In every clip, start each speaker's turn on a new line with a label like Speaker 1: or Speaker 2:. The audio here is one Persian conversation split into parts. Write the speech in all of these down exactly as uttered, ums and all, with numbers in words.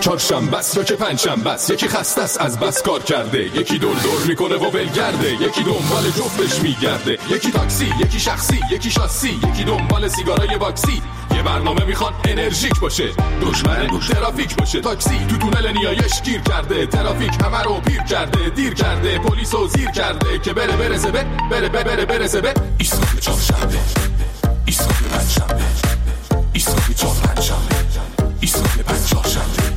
Speaker 1: چهارشنبه است یا که پنجشنبه است، یکی خسته است از بس کار کرده، یکی دور دور میکنه و ولگرده، یکی دنبال جفتش میگرده، یکی تاکسی، یکی شخصی، یکی شاسی، یکی دنبال سیگارای باکسی. یه برنامه میخواد انرژیک باشه، دشمن ترافیک باشه. تاکسی تو تونل نیایش گیر کرده، ترافیک همه رو پیر کرده، دیر کرده، پلیسو زیر کرده که بره برسه به بره بره بره برسه به ایستگاه چهارشنبه، ایستگاه پنجشنبه، ایستگاه چهارشنبه، ایستگاه پنجشنبه.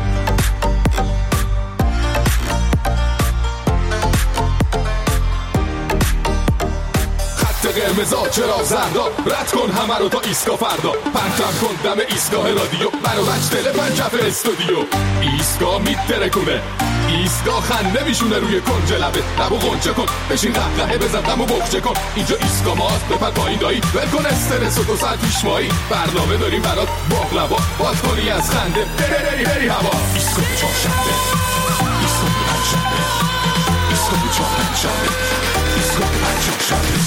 Speaker 1: قرمزا چرا زردا، رد کن همه رو تا ایستگاه فردا، پرتم کن دم ایستگاه رادیو، منو بچ تلفن کف استودیو. ایستگاه میترکونه، ایستگاه خنده میشونه روی کنج لبه، لبو غنچه کن بشین قهقهه بزن دمو بخچه کن. اینجا ایستگاه ماست بپر پایین دایی، ول کن استرس و دو ساعت پیش مایی، برنامه داریم برات باقلوا، باز کنی از خنده بری بری بری هوا. ایستگاه چهارشنبه، ایستگاه پنجشنبه، ایستگاه چهارشنبه، ایستگاه پنجشنبه.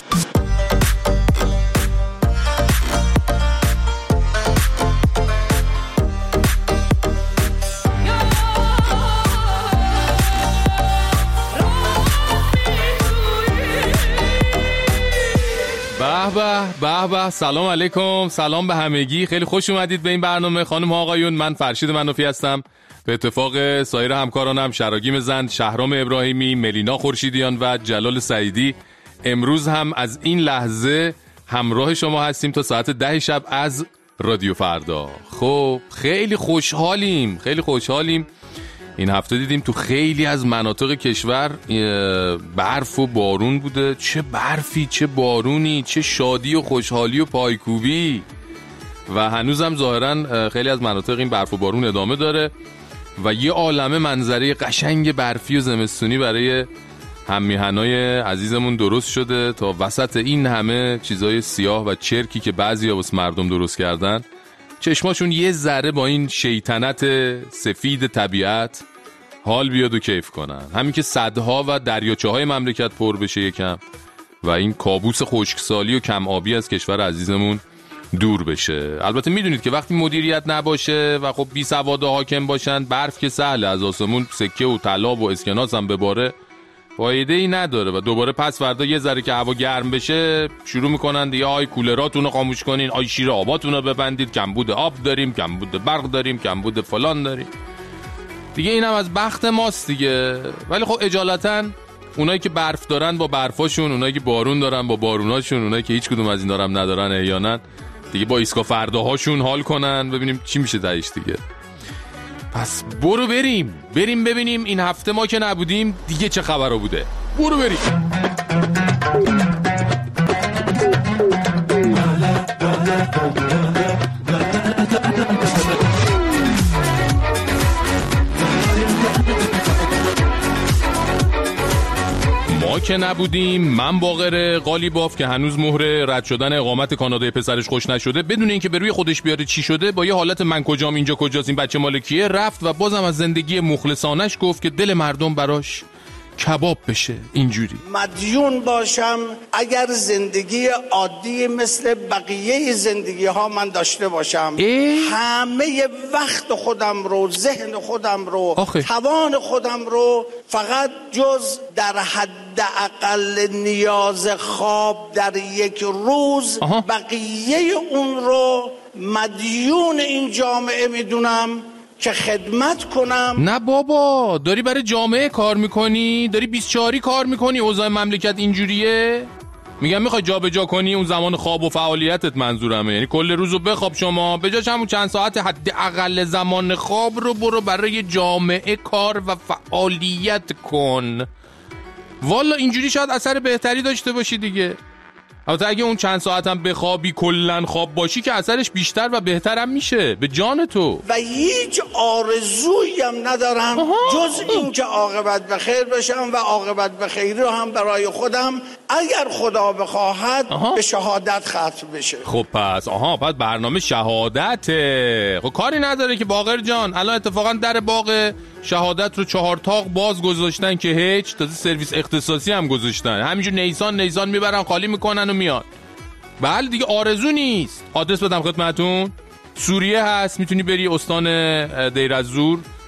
Speaker 2: به به به، سلام علیکم، سلام به همگی، خیلی خوش اومدید به این برنامه خانم ها آقایون. من فرشید منوفی هستم، به اتفاق سایر همکارانم شراگیم زند، شهرام ابراهیمی، ملینا خورشیدیان و جلال سعیدی امروز هم از این لحظه همراه شما هستیم تا ساعت ده شب از رادیو فردا. خب خیلی خوشحالیم، خیلی خوشحالیم. این هفته دیدیم تو خیلی از مناطق کشور برف و بارون بوده. چه برفی، چه بارونی، چه شادی و خوشحالی و پایکوبی. و هنوزم ظاهرا خیلی از مناطق این برف و بارون ادامه داره و یه عالمه منظره قشنگ برفی و زمستونی برای هممیهنای عزیزمون درست شده تا وسط این همه چیزای سیاه و چرکی که بعضی واسه مردم درست کردن چشماشون یه ذره با این شیطنت سفید طبیعت حال بیاد و کیف کنن. همین که صدها و دریاچه های مملکت پر بشه یکم و این کابوس خشکسالی و کم آبی از کشور عزیزمون دور بشه. البته میدونید که وقتی مدیریت نباشه و خب بی سوادا حاکم باشن، برف که سهله از آسمون سکه و طلا و اسکناس هم بباره فایده ای نداره و دوباره پس فردا یه ذره که هوا گرم بشه شروع میکنن دیگه آی کولراتون رو خاموش کنین، آی شیر آباتون رو ببندید، کمبود آب داریم، کمبود برق داریم، کمبود فلان داریم دیگه. اینم از بخت ماست دیگه. ولی خب اجالتا اونایی که برف دارن با برفاشون، اونایی که بارون دارن با باروناشون، اونایی که هیچ کدوم از این دارم ندارن احیانا دیگه با ایسکا فرداهاشون حال کنن، ببینیم چی میشه تهش دیگه. پس برو بریم بریم ببینیم این هفته ما که نبودیم دیگه چه خبرها بوده. برو بریم. ما که نبودیم، من باقر قالیباف که هنوز مهر رد شدن اقامت کانادای پسرش خوش نشده، بدون اینکه به روی خودش بیاره چی شده، با یه حالت من کجام اینجا کجاست این بچه مالکیه رفت و بازم از زندگی مخلصانش گفت که دل مردم براش کباب بشه. اینجوری
Speaker 3: مدیون باشم اگر زندگی عادی مثل بقیه زندگی ها من داشته باشم، ای؟ همه وقت خودم رو، ذهن خودم رو، آخه. توان خودم رو فقط جز در حد اقل نیاز خواب در یک روز، آها. بقیه اون رو مدیون این جامعه میدونم که خدمت کنم.
Speaker 2: نه بابا، داری برای جامعه کار میکنی، داری بیست و چهاری کار میکنی، اوضاع مملکت اینجوریه. میگم میخوای جا به جا کنی اون زمان خواب و فعالیتت، منظورمه یعنی کل روزو بخواب شما، به جاش همون چند ساعت حد اقل زمان خواب رو برو برای جامعه کار و فعالیت کن. والا اینجوری شاید اثر بهتری داشته باشی دیگه. البته اگه اون چند ساعت هم بخوابی کلن خواب باشی که اثرش بیشتر و بهتر هم میشه به جان تو.
Speaker 3: و هیچ آرزویی هم ندارم آها. جز این که عاقبت به خیر بشم و عاقبت به خیر رو هم برای خودم اگر خدا بخواهد آها. به شهادت ختم بشه.
Speaker 2: خب پس آها پس برنامه شهادته. خب کاری نداره که باقر جان، الان اتفاقا در باغ شهادت رو چهار تاق باز گذاشتن که هیچ، تازه سرویس اختصاصی هم گذاشتن، همینجور نیسان نیسان میبرن خالی میکنن و میاد. بله دیگه آرزو نیست. آدرس بدم خدمتون، سوریه هست، میتونی بری استان دیر از زور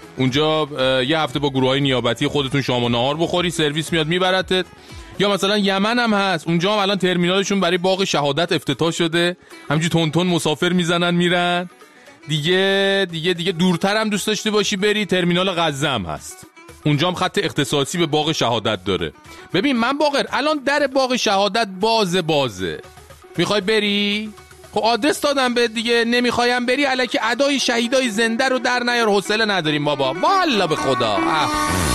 Speaker 2: اونجا یه هفته با گروهای نیابتی خودتون شام و نهار بخوری، سرویس میاد میبرتت. یا مثلا یمن هم هست، اونجا هم الان ترمینالشون برای باغ شهادت افتتاح شده، همینجوری تون تون مسافر میزنن میرن. دیگه دیگه دیگه دورتر هم دوست داشته باشی بری، ترمینال غزه هم هست، اونجا هم خط اختصاصی به باغ شهادت داره. ببین من باقر الان در باغ شهادت بازه بازه، میخوای بری؟ خب آدرس دادم به دیگه، نمیخوایم بری الکی ادای شهیدای زنده رو در نیار، حوصله نداریم بابا، والله به خدا. اه.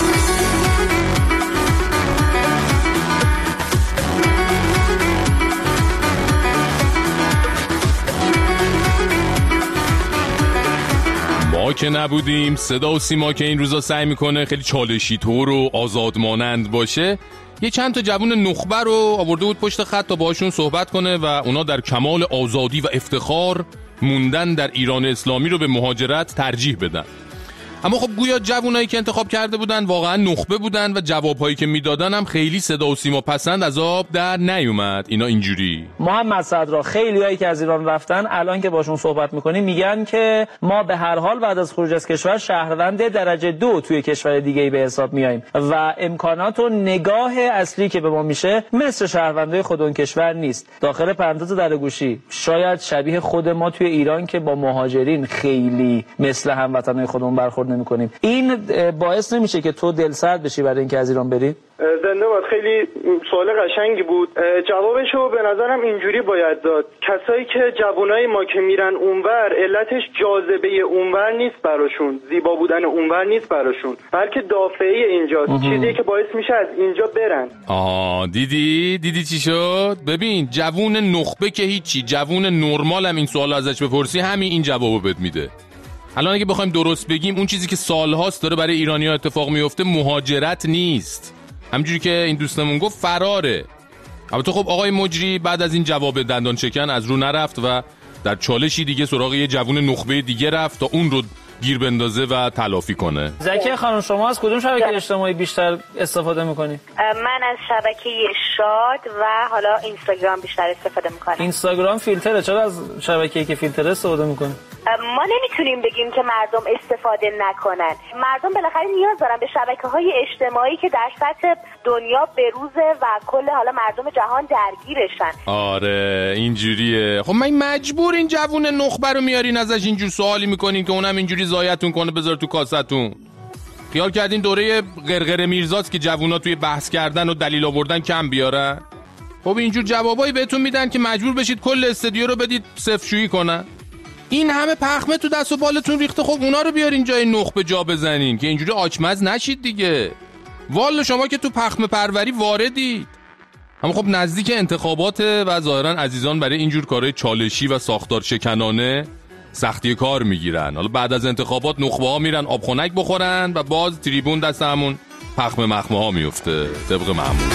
Speaker 2: ما که نبودیم، صدا و سیما که این روزا سعی میکنه خیلی چالشی طور و آزادمانند باشه، یه چند تا جوون نخبه رو آورده بود پشت خط تا باهاشون صحبت کنه و اونا در کمال آزادی و افتخار موندن در ایران اسلامی رو به مهاجرت ترجیح بدن. اما خب گویا جوونایی که انتخاب کرده بودن واقعا نخبه بودن و جوابهایی که میدادن هم خیلی صدا و سیما پسند از آب در نیومد. اینا اینجوری
Speaker 4: محمد صدرا، خیلیایی که از ایران رفتن الان که باشون صحبت میکنیم میگن که ما به هر حال بعد از خروج از کشور شهروند درجه دو توی کشور دیگه‌ای به حساب میایم و امکانات و نگاه اصلی که به ما میشه مثل شهروندای خود اون کشور نیست. داخل پرانتز در گوشی، شاید شبیه خود ما توی ایران که با مهاجرین خیلی مثل هموطنای خودمون برخورد نمی‌کنیم. این باعث نمیشه که تو دلسرد بشی برای اینکه از ایران بری؟
Speaker 5: زنده باد. خیلی سوال قشنگی بود. جوابشو به نظرم اینجوری باید داد. کسایی که جوانای ما که میرن اونور، علتش جاذبه اونور نیست براشون، زیبا بودن اونور نیست براشون، بلکه دافعه اینجاست، چیزی که باعث میشه از اینجا برن.
Speaker 2: آه دیدی دیدی چی شد؟ ببین جوون نخبه که هیچی، جوون نرمال هم این سوال ازش بپرسی همین این جوابو بهت میده. الان اگه بخوایم درست بگیم، اون چیزی که سالهاست داره برای ایرانی‌ها اتفاق میفته مهاجرت نیست، همونجوری که این دوستمون گفت فراره. البته خب آقای مجری بعد از این جواب دندان شکن از رو نرفت و در چالشی دیگه سراغ یه جوون نخبه دیگه رفت تا اون رو گیر بندازه و تلافی کنه.
Speaker 4: زکیه خانم، شما از کدوم شبکه اجتماعی بیشتر استفاده میکنی؟
Speaker 6: من از شبکه شاد و حالا اینستاگرام بیشتر استفاده میکنم.
Speaker 4: اینستاگرام فیلتره، چرا از شبکه‌ای که فیلتره استفاده میکنی؟
Speaker 6: ما نمیتونیم بگیم که مردم استفاده نکنن. مردم بالاخره نیاز دارن به شبکه‌های اجتماعی که در سطح دنیا بروزه و کل حالا مردم جهان درگیرشن.
Speaker 2: آره اینجوریه. خب من مجبور این جوون نخبه رو میارین ازش اینجور سوالی میکنین که اونم اینجوری زایتون کنه بذار تو کاستون. خیال کردین دوره قرقر میرزاست که جوونا توی بحث کردن و دلیل آوردن کم بیارن؟ خب اینجور جوابایی بهتون میدن که مجبور بشید کل استودیو رو بدید صفرشویی کنن. این همه پخمه تو دست و بالتون ریخته، خب اونا رو بیارین جای نخبه جا بزنین که اینجوری آچمز نشید دیگه. والا شما که تو پخمه پروری واردید. اما خب نزدیک انتخابات و ظاهرا عزیزان برای اینجور کارهای چالشی و ساختار شکنانه سختی کار میگیرن. حالا بعد از انتخابات نخبه ها میرن آبخونک بخورن و باز تریبون دست همون پخمه مخمه ها میفته طبق معمول.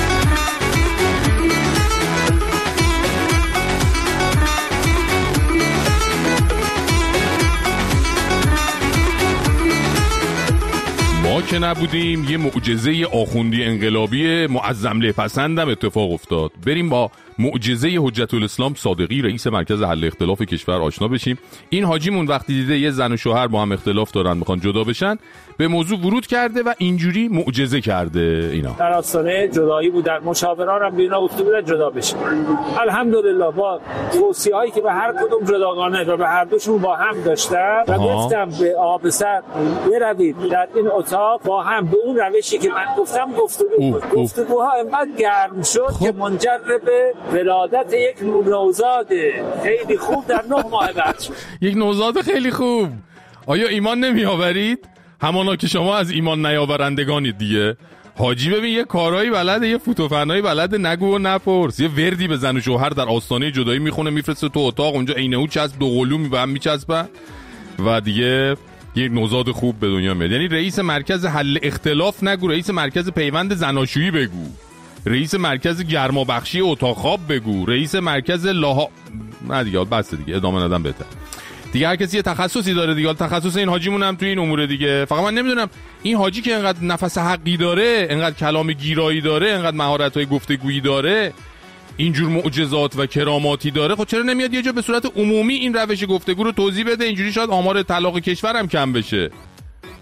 Speaker 2: ما که نبودیم، یه معجزه آخوندی انقلابی معظم له‌پسندم اتفاق افتاد. بریم با معجزه حجت الاسلام صادقی رئیس مرکز حل اختلاف کشور آشنا بشیم. این حاجیمون وقتی دیده یه زن و شوهر با هم اختلاف دارن میخوان جدا بشن، به موضوع ورود کرده و اینجوری معجزه کرده. اینا
Speaker 7: در آستانه جدایی بودن، مشاوران هم بینا گفته بودن جدا بشن. الحمدلله با توصیه‌هایی که به هر کدوم جداگانه و به هر دوشون با هم داشتم و گفتم به آب سر بروید در این اتاق با هم به اون روشی که من گفتم گفتگو کنید. گفتگوها انقدر گرم شد خب. که منجر به ولادت یک نوزاد خیلی خوب در نه ماه بعد شد.
Speaker 2: یک نوزاد خیلی خوب. آیا ایمان نمی آورید؟ همانا که شما از ایمان نیاورندگانید دیگه. حاجی ببین یه کارهایی بلده، یه فوتوفنایی بلده، نگو و نپرس. یه وردی به زن و شوهر در آستانه جدایی میخونه میفرسته تو اتاق، اونجا عینه او چسب دو قلومی به هم میچسبن و دیگه یک نوزاد خوب به دنیا میاد. یعنی رئیس مرکز حل اختلاف نگو، رئیس مرکز پیوند زناشویی بگو، رئیس مرکز گرمابخشی اتاق خواب بگو، رئیس مرکز لاها نه دیگه بس دیگه ادامه ندم بهتر دیگه. هر کسی یه تخصصی داره دیگه. تخصص این حاجیمون هم توی این امور دیگه. فقط من نمیدونم این حاجی که انقدر نفس حقی داره، انقدر کلام گیرایی داره، انقدر مهارت‌های گفتگویی داره، اینجور معجزات و کراماتی داره، خب چرا نمیاد یه جا به صورت عمومی این روش گفتگو رو توضیح بده؟ اینجوری شاید آمار طلاق کشور هم کم بشه.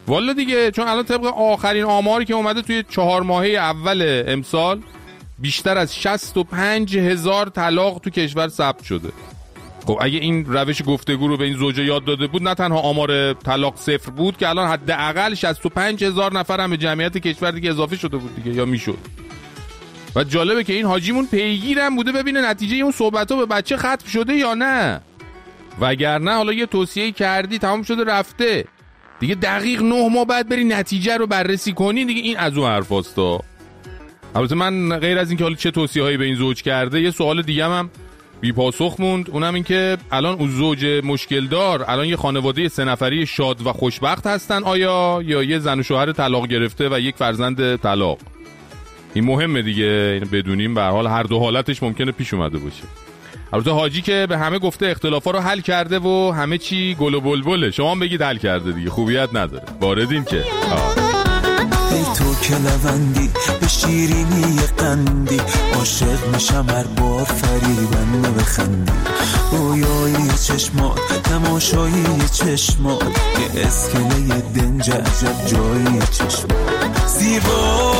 Speaker 2: والا دیگه، چون الان طبق آخرین آماری که اومده توی چهار ماهه اول امسال بیشتر از شصت و پنج هزار طلاق تو کشور ثبت شده. خب اگه این روش گفتگو رو به این زوجه یاد داده بود، نه تنها آمار طلاق صفر بود که الان حداقل شصت و پنج هزار نفر هم به جمعیت کشور دیگه اضافه شده بود دیگه، یا میشد. و جالبه که این حاجیمون پیگیرم بوده ببینه نتیجه اون صحبت‌ها به بچه ختم شده یا نه، وگرنه حالا یه توصیه کردی تمام شده رفته دیگه، دقیق نه ماه بعد بری نتیجه رو بررسی کنی دیگه. این از اون حرفاستا. البته من غیر از این که حالا چه توصیه‌هایی به این زوج کرده، یه سوال دیگه هم بی پاسخ موند، اونم این که الان اون زوج مشکل دار الان یه خانواده سه نفری شاد و خوشبخت هستن آیا، یا یه زن و شوهر طلاق گرفته و یک فرزند طلاق؟ این مهمه دیگه، اینو بدونیم. به هر حال هر دو حالتش ممکنه پیش اومده باشه. البته حاجی که به همه گفته اختلافا رو حل کرده و همه چی گل و بلبله، شما هم بگید حل کرده دیگه، خوبیت نداره. واردین که
Speaker 8: ای تو که لوندی به شیرینی قندی، عاشق میشم هر بار فریبنده بخندی. رویایی چشمات، تماشایی چشمات، یه اسکله دنج عجب جایی چشمات. زیبا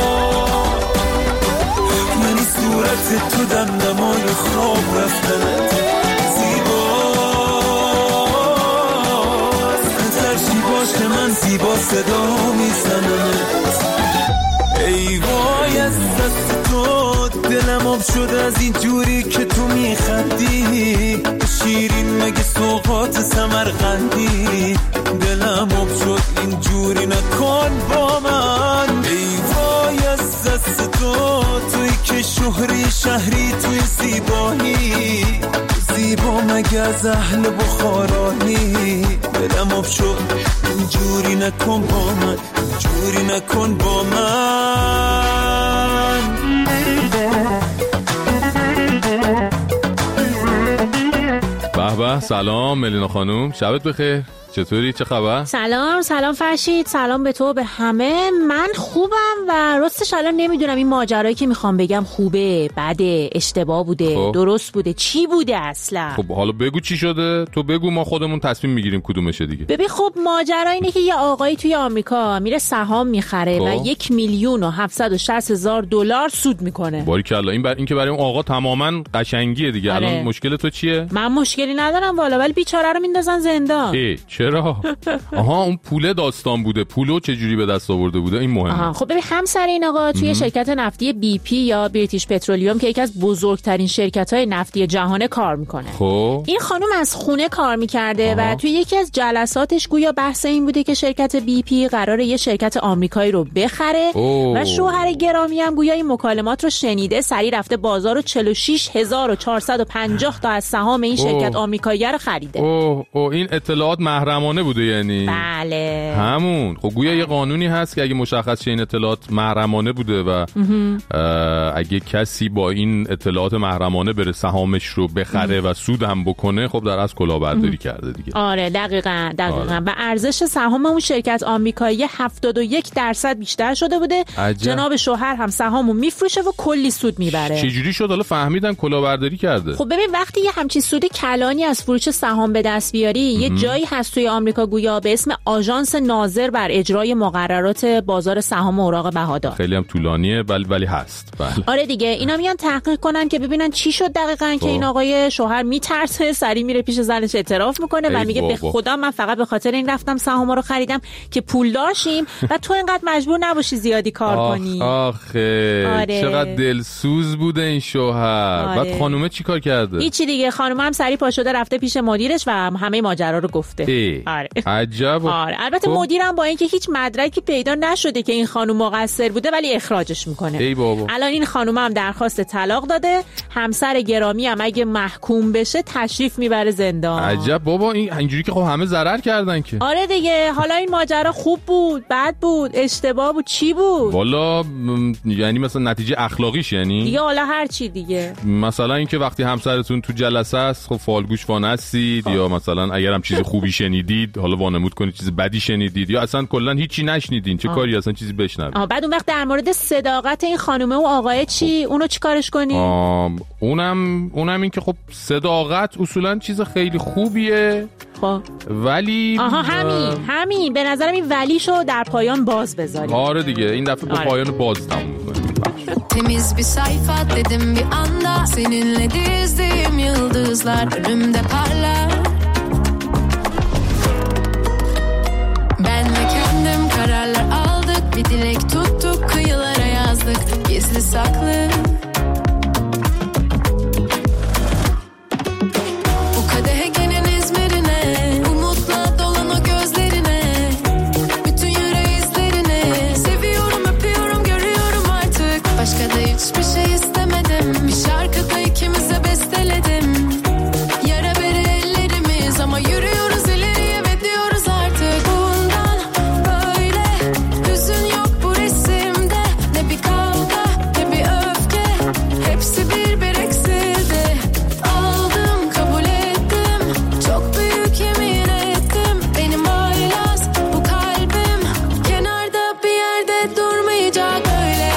Speaker 8: یعنی صورت تو دمدمای خواب رفتنت، باشه من زیبا صدا میزنمت. ای وای از دست تو دلم آب شد از این جوری که تو میخندی، شیرین مگه سوقات سمرقندی. دلم آب شد این جوری نکن با من. ای وای از دست تو، توی که شهری شهری توی زیبایی، زیبا مگه از اهل بخارانی. دلم آب شد جوری نکن با من، جوری نکن با من.
Speaker 2: به به، سلام ملینا خانوم، شبت بخیر. چطوری؟ چه خبر؟
Speaker 9: سلام سلام فرشید، سلام به تو به همه. من خوبم و راستش الان نمیدونم این ماجرایی که میخوام بگم خوبه، بده، اشتباه بوده، خب. درست بوده، چی بوده اصلا.
Speaker 2: خب حالا بگو چی شده، تو بگو ما خودمون تصمیم میگیریم کدومشه دیگه.
Speaker 9: ببین خب ماجرا اینه که یه آقایی توی آمریکا میره سهام میخره خب. و یک میلیون و هفتصد و شصت هزار دلار سود میکنه.
Speaker 2: باریکلا. این بر این که برای اون آقا تماما قشنگیه دیگه. آره. الان مشکل تو چیه؟
Speaker 9: من مشکلی ندارم والا، ولی بیچاره رو میندازن زندان.
Speaker 2: چرا؟ آها اون پوله داستان بوده، پولو چه جوری به دست آورده بوده، این مهمه.
Speaker 9: آها خب ببین همسر این آقا توی شرکت نفتی بی پی یا بریتیش پترولیوم که یکی از بزرگترین شرکت‌های نفتی جهانه کار میکنه. خب این خانم از خونه کار میکرده و توی یکی از جلساتش گویا بحث این بوده که شرکت بی پی قراره یه شرکت آمریکایی رو بخره اوه. و شوهر گرامی هم گویا این مکالمات رو شنیده، سری رفته بازار و چهل و شش هزار و چهارصد و پنجاه تا از سهام این شرکت آمریکایی رو خریده.
Speaker 2: اوه اوه این اطلاعات محرمانه بوده یعنی؟
Speaker 9: بله
Speaker 2: همون. خب گویا یه قانونی هست که اگه مشخص شه این اطلاعات محرمانه بوده و اگه کسی با این اطلاعات محرمانه بره سهامش رو بخره و سود هم بکنه، خب در از کلاهبرداری کرده دیگه.
Speaker 9: آره دقیقاً دقیقاً. آره. و ارزش سهام اون شرکت آمریکایی هفتاد و یک درصد بیشتر شده بوده. عجب. جناب شوهر هم سهامو میفروشه و کلی سود میبره.
Speaker 2: چجوری شد حالا فهمیدن کلاهبرداری کرده؟
Speaker 9: خب ببین وقتی یه همچین سود کلانی از فروش سهام به دست بیاری، یه جایی هست توی آمریکا گویا به اسم آژانس ناظر بر اجرای مقررات بازار سهام و اوراق بهادار.
Speaker 2: خیلی هم طولانیه ولی ولی هست. بله.
Speaker 9: آره دیگه، اینا میان تحقیق کنن که ببینن چی شد دقیقاً که این آقای شوهر میترسه، سری میره پیش زنش اعتراف میکنه و میگه به خدا من فقط به خاطر این رفتم سهام رو خریدم که پول داشتیم و تو اینقدر مجبور نباشی زیادی کار
Speaker 2: آخ
Speaker 9: کنی.
Speaker 2: آخه آره. چقدر دلسوز بوده این شوهر. آره. بعد خانومه چی کار کرده؟
Speaker 9: هیچی دیگه، خانومه هم سری پا شده رفته پیش مدیرش و همه ماجرا رو گفته.
Speaker 2: آره. عجب.
Speaker 9: آره. البته مدیرم با اینکه هیچ مدرکی پیدا نشده که این خانم مقصر بوده ولی اخراجش میکنه.
Speaker 2: ای بابا.
Speaker 9: الان این خانم هم درخواست طلاق داده، همسر گرامی هم اگه محکوم بشه تشریف میبره زندان.
Speaker 2: عجب بابا، این اینجوری که خب همه ضرر کردن که.
Speaker 9: آره دیگه. حالا این ماجرا خوب بود، بد بود، اشتباه بود، چی بود؟
Speaker 2: والا م... یعنی مثلا نتیجه اخلاقیش یعنی
Speaker 9: دیگه حالا هر چی دیگه.
Speaker 2: مثلا اینکه وقتی همسرتون تو جلسه است خب فالگوش پشتوانه هستید یا مثلا اگر هم چیز خوبی شنیدید حالا وانمود کنید چیز بدی شنیدید یا اصلا کلا هیچی نشنیدین چه آه. کاری اصلا چیزی بشنوید.
Speaker 9: بعد اون وقت در مورد صداقت این خانومه و آقای چی خب. اونو چیکارش کنیم؟
Speaker 2: اونم اونم این که خب صداقت اصولا چیز خیلی خوبیه
Speaker 9: خب
Speaker 2: ولی
Speaker 9: آها همین همین به نظرم این ولیشو در پایان باز بذاریم.
Speaker 2: آره دیگه این دفعه به پایان باز تموم می‌کنیم.
Speaker 10: Temiz bir sayfa dedim bir anda seninle dizdiğim yıldızlar önümde parlar. Ben ve kendim kararlar aldık bir dilek tuttuk kıyılara yazdık gizli saklı. Bu kadehegenin İzmir'ine umutla dolan o gözlerine bütün yüreği izlerine seviyorum öpüyorum görüyorum artık başka da hiçbir şey istemedim bir şarkıda ikimize besteledim yara bere ellerimiz ama yürüyoruz ileriye ve diyoruz artık bundan böyle hüzün yok bu resimde ne bir kavga ne bir öfke hepsi bir bir eksildi aldım kabul ettim çok büyük yemin ettim benim haylaz bu kalbim kenarda bir yerde durmayacak öyle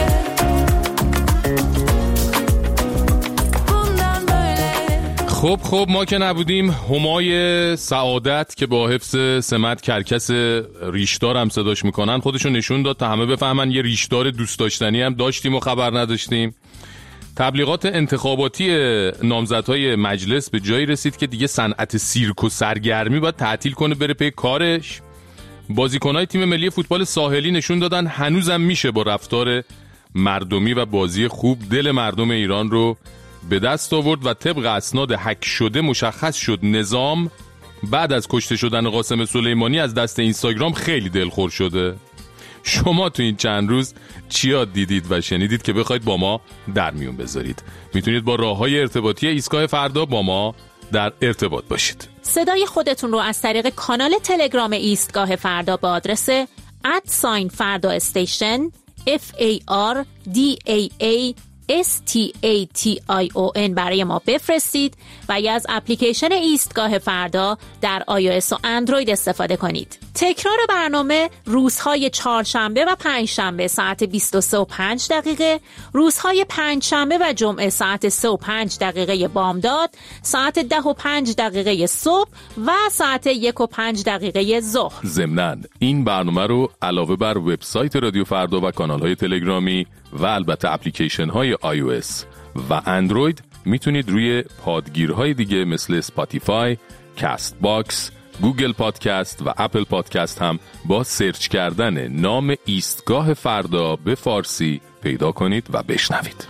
Speaker 10: bundan böyle.
Speaker 2: خب خب ما که نبودیم همای سعادت که با حفظ سمت کرکس ریشدار هم صداش میکنن خودشون نشون داد تا همه بفهمن یه ریشدار دوست داشتنی هم داشتیم و خبر نداشتیم. تبلیغات انتخاباتی نامزدهای مجلس به جایی رسید که دیگه صنعت سیرک و سرگرمی باید تعطیل کنه بره پی کارش. بازیکنهای تیم ملی فوتبال ساحلی نشون دادن هنوزم میشه با رفتار مردمی و بازی خوب دل مردم ایران رو به دست آورد و طبق اسناد هک شده مشخص شد نظام بعد از کشته شدن قاسم سلیمانی از دست اینستاگرام خیلی دلخور شده. شما تو این چند روز چیا دیدید و شنیدید که بخواید با ما در میون بذارید؟ میتونید با راههای ارتباطی ایستگاه فردا با ما در ارتباط باشید.
Speaker 9: صدای خودتون رو از طریق کانال تلگرام ایستگاه فردا با آدرس ات فردا استیشن اف ای آر دی ای ای اس تی ای تی آی او ان برای ما بفرستید و یا از اپلیکیشن ایستگاه فردا در آی او اس و اندروید استفاده کنید. تکرار برنامه روزهای چهارشنبه و پنجشنبه ساعت بیست و سه و پنج دقیقه، روزهای پنجشنبه و جمعه ساعت سه و پنج دقیقه بامداد، ساعت ده و پنج دقیقه صبح و ساعت یک و پنج دقیقه ظهر.
Speaker 2: ضمناً این برنامه رو علاوه بر وبسایت رادیو فردا و کانال‌های تلگرامی و البته اپلیکیشن های آی او اس و اندروید میتونید روی پادگیرهای دیگه مثل اسپاتیفای، کاست باکس، گوگل پادکست و اپل پادکست هم با سرچ کردن نام ایستگاه فردا به فارسی پیدا کنید و بشنوید.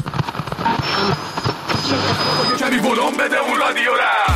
Speaker 2: کمی ولوم بده اون رادیو را.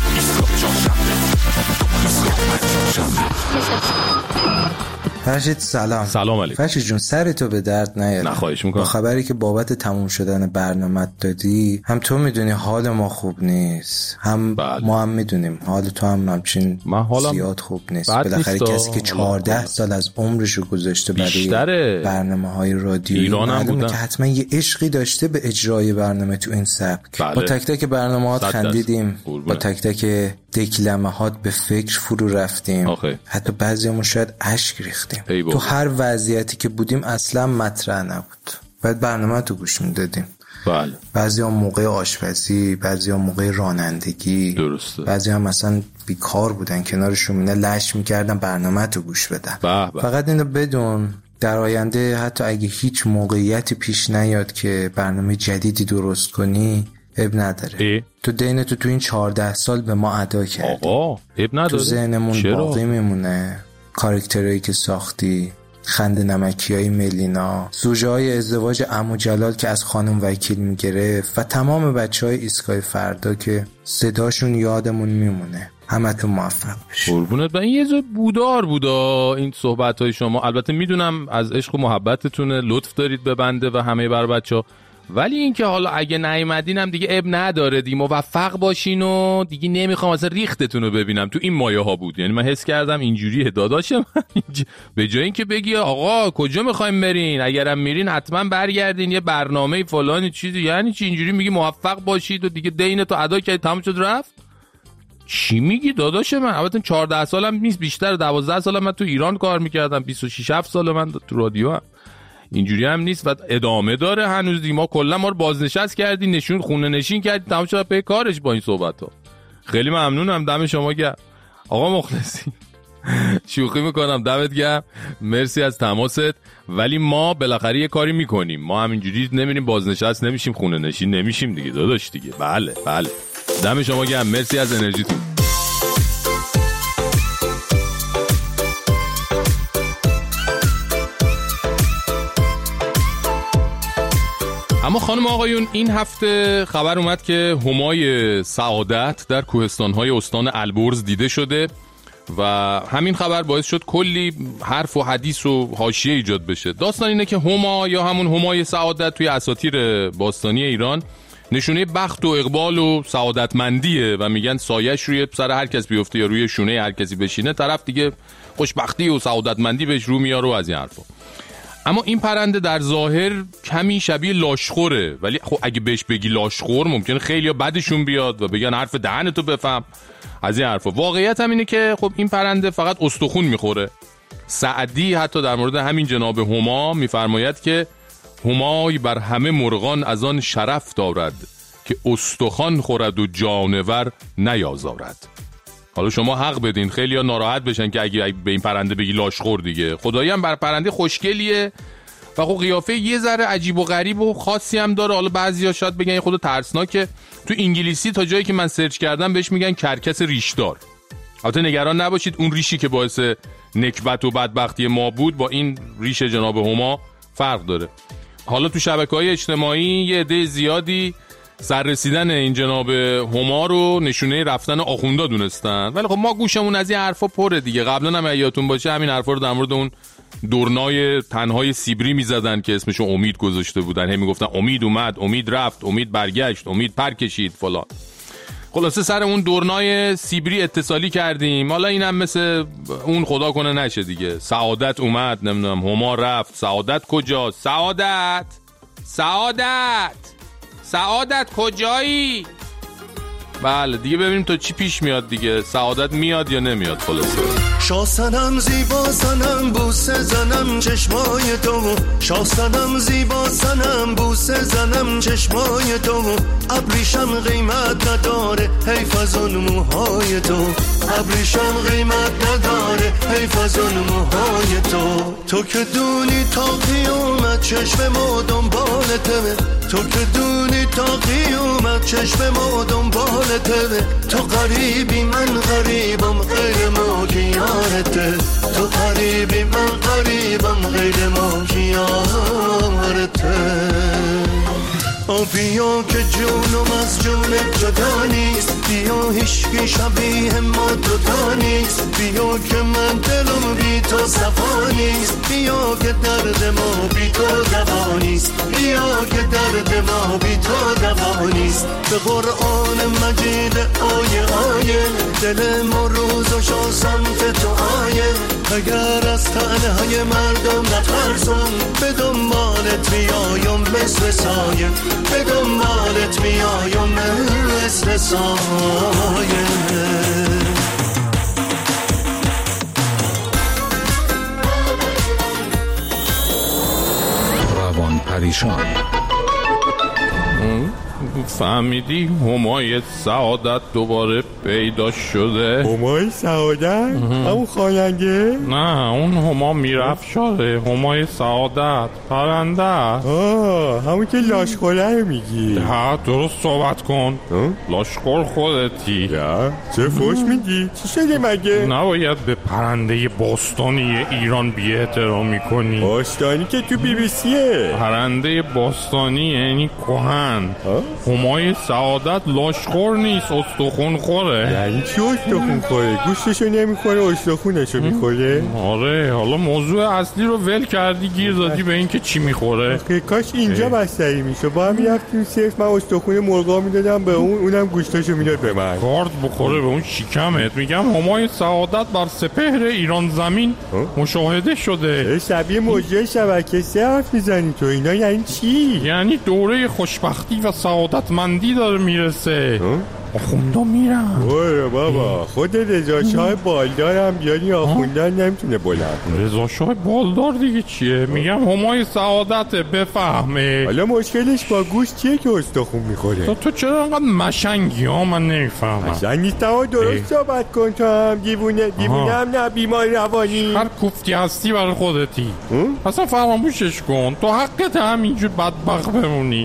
Speaker 11: فرشید سلام.
Speaker 2: سلام علیکم.
Speaker 11: فرشید جون سر تو به درد نیاره.
Speaker 2: نه خواهش میکنم.
Speaker 11: با خبری که بابت تموم شدن برنامه دادی هم تو میدونی حال ما خوب نیست هم بله. ما هم میدونیم حال تو هم همچین زیاد خوب نیست. بالاخره کسی که چهارده سال از عمرشو گذاشته برای برنامه‌های رادیویی معلومه که حتما یه عشقی داشته به اجرای برنامه تو این سبک. بله. با تک تک برنامه‌هات خندیدیم، با تک تک دکلمه‌هات به فکر فرو رفتیم. آخه. حتی بعضیامون شاید اشک ریختیم. تو هر وضعیتی که بودیم اصلا مطرح نبود. بعد برنامه تو گوش میدادیم.
Speaker 2: بله.
Speaker 11: بعضی هم موقع آشپزی، بعضی هم موقع رانندگی.
Speaker 2: درسته.
Speaker 11: بعضی هم مثلا بیکار بودن کنار شومینه لش میکردن برنامه تو گوش بدن.
Speaker 2: بله بله.
Speaker 11: فقط اینو بدون در آینده حتی اگه هیچ موقعیتی پیش نیاد که برنامه جدیدی درست کنی اب نداره. ای؟ تو دینتو تو این چهارده سال به ما ادا کردی.
Speaker 2: آقا اب نداره.
Speaker 11: تو ذهنمون باقی میمونه کاراکترهایی که ساختی، خنده نمکی های ملینا، زوجه های ازدواج عمو جلال که از خانم وکیل میگرفت و تمام بچه های ایستگاه فردا که صداشون یادمون میمونه. همتون موفق باشید.
Speaker 2: قربونت. و این یه زود بودار بودا این صحبت های شما. البته میدونم از عشق و محبتتونه، لطف دارید به بنده و همه بر بچه، ولی این که حالا اگه نیومدین هم دیگه اب نداره دی، موفق باشین و دیگه نمیخوام اصلا ریختتون رو ببینم. تو این مایه ها بود، یعنی من حس کردم اینجوریه داداشم. به جای این که بگی آقا کجا میخوایم برین، اگرم میرین حتما برگردین یه برنامه فلانی چیزی، یعنی چی اینجوری میگی موفق باشید و دیگه دین تو ادا کردی تموم شد رفت. چی میگی داداش من؟ البته چهارده سالم نیست، بیشتر دوازده سالم من تو ایران کار میکردم، بیست و شش هفت سال من تو رادیو هم. اینجوری هم نیست و ادامه داره هنوز. ما کلا ما رو بازنشست کردی، نشون خونه نشین کردی، تمام شد به کارش با این صحبت ها. خیلی ممنونم، دم شما گرم آقا مخلصی. شوخی میکنم، دمت گرم، مرسی از تماست. ولی ما بالاخره یه کاری میکنیم، ما همینجوری نمیریم بازنشست نمیشیم، خونه نشین نمیشیم دیگه داداش دیگه. بله بله، دم شما گرم، مرسی از انرژیتون. اما خانم آقایون، این هفته خبر اومد که همای سعادت در کوهستان‌های استان البرز دیده شده و همین خبر باعث شد کلی حرف و حدیث و حاشیه ایجاد بشه. داستان اینه که هما یا همون همای سعادت توی اساطیر باستانی ایران نشونه بخت و اقبال و سعادتمندیه و میگن سایه‌اش روی سر هر کس بیفته یا روی شونه هر کسی بشینه طرف دیگه خوشبختی و سعادتمندی بهش رو میاره و از این حرفا. اما این پرنده در ظاهر کمی شبیه لاشخوره، ولی خب اگه بهش بگی لاشخور ممکنه خیلی بدشون بیاد و بگن حرف دهنتو بفهم از این حرفا. واقعیت هم اینه که خب این پرنده فقط استخون میخوره. سعدی حتی در مورد همین جناب هما میفرماید که همای بر همه مرغان از آن شرف دارد که استخوان خورد و جانور نیازارد. حالا شما حق بدین، خیلی ها ناراحت بشن که اگه به این پرنده بگی لاشخور دیگه. خدایی هم بر پرنده خوشگلیه و خب قیافه یه ذره عجیب و غریب و خاصی هم داره. حالا بعضیا شاید بگن یه خود ترسناکه. تو انگلیسی تا جایی که من سرچ کردم بهش میگن کرکس ریشدار. البته نگران نباشید، اون ریشی که باعث نکبت و بدبختی ما بود با این ریش جناب هما فرق داره. حالا تو شبکه‌های اجتماعی یه عده زیادی سر رسیدن این جناب هما رو نشونه رفتن آخوندا دونستن، ولی خب ما گوشمون از این حرفا پره دیگه. قبلا هم یادتون باشه همین حرفا رو در مورد اون دورنای تنهای سیبری میزدن که اسمشو امید گذاشته بودن. هم میگفتن امید اومد، امید رفت، امید برگشت، امید پر کشید فلان. خلاصه سر اون دورنای سیبری اتصالی کردیم. حالا اینم مثل اون خدا کنه نشه دیگه. سعادت اومد، نمیدونم هما رفت، سعادت کجاست؟ سعادت سعادت سعادت کجایی؟ بله دیگه ببینیم تا چی پیش میاد دیگه. سعادت میاد یا نمیاد؟ خلاصه
Speaker 12: شاسنم زیبا سنم بوسه زنم چشمای تو، شاسنم زیبا سنم بوسه زنم چشمای تو، ابریشم قیمت نداره حیف از اون موهای تو، ابریشم قیمت نداره حیف از اون موهای تو. تو که دونی تا قیامت چشم ما دنبالته، تو که دونی تا قیامت چشم ما دنبالته، تو قریبی من قریبم غیر ما کی یارته، تو قریبی من قریبم غیر ما کی یارته. بیا که جونم از جونت جدا نیست، بیا هیچکی شبیه ما دوتا نیست، بیا که من دلم بی تو صفا نیست، بیا که درد ما بی تو دوا نیست، بیا که درد ما بی تو دوا نیست. به قرآن مجید آیه آیه دل ما روزشو سمت تو آیه، اگر از تنهای مردم نترسم به دنبالت میایم مثل سایه، به دنبالت میایم مثل سایه.
Speaker 1: روان پریشان.
Speaker 2: فهمیدی همای سعادت دوباره پیدا شده؟
Speaker 13: همای سعادت؟ همون خواننده؟
Speaker 2: نه اون هما میرفت شده، همای سعادت پرنده.
Speaker 13: آه همون که لاشخوره رو میگی.
Speaker 2: ها درست صحبت کن. لاشخور خودتی.
Speaker 13: یا چه فوش میگی؟ چی شده مگه؟
Speaker 2: نباید به پرنده باستانی ایران بی احترامی کنی.
Speaker 13: باستانی که تو بی بی سیه.
Speaker 2: پرنده باستانی یعنی کهن. همای سعادت لاشخور نیست، استخون خوره.
Speaker 13: یعنی چی استخون خوره؟ گوشتشو نمیخوره استخونشو میخوره؟
Speaker 2: آره حالا موضوع اصلی رو ول کردی گیر دادی به این که چی میخوره.
Speaker 13: کاش اینجا بستری میشه، با هم میرفتیم صرف من استخون مرغا میدادم به اون، اونم گوشتشو میداد به من.
Speaker 2: کارد بخوره به اون شکمت. میگم همای سعادت بر سپهر ایران زمین مشاهده شده.
Speaker 13: شبیه موجه شبکه سه حرف میزنی تو، اینا یعنی چی؟
Speaker 2: یعنی دوره خوشبختی و سعادتمندی داره میرسه.
Speaker 14: آخوندا میرم.
Speaker 13: اوه بابا خود رضا شاه بالدارم بیاری آخوندن نمیتونه بلند.
Speaker 14: رضا شاه بالدار دیگه چیه؟ میگم همای سعادت بفهمه.
Speaker 13: حالا مشکلش با گوشت چیه که استخون میخوره؟
Speaker 14: تو, تو چرا انقدر مشنگی ها؟ من نمیفهمم.
Speaker 13: مشنگ نیستم درست صحبت کن تو هم. دیوونه دیوونه هم نه بیمار روانی.
Speaker 14: هر کوفتی هستی برای خودتی. اصلا فراموشش کن. تو حقت همینجور بدبخت بمونی.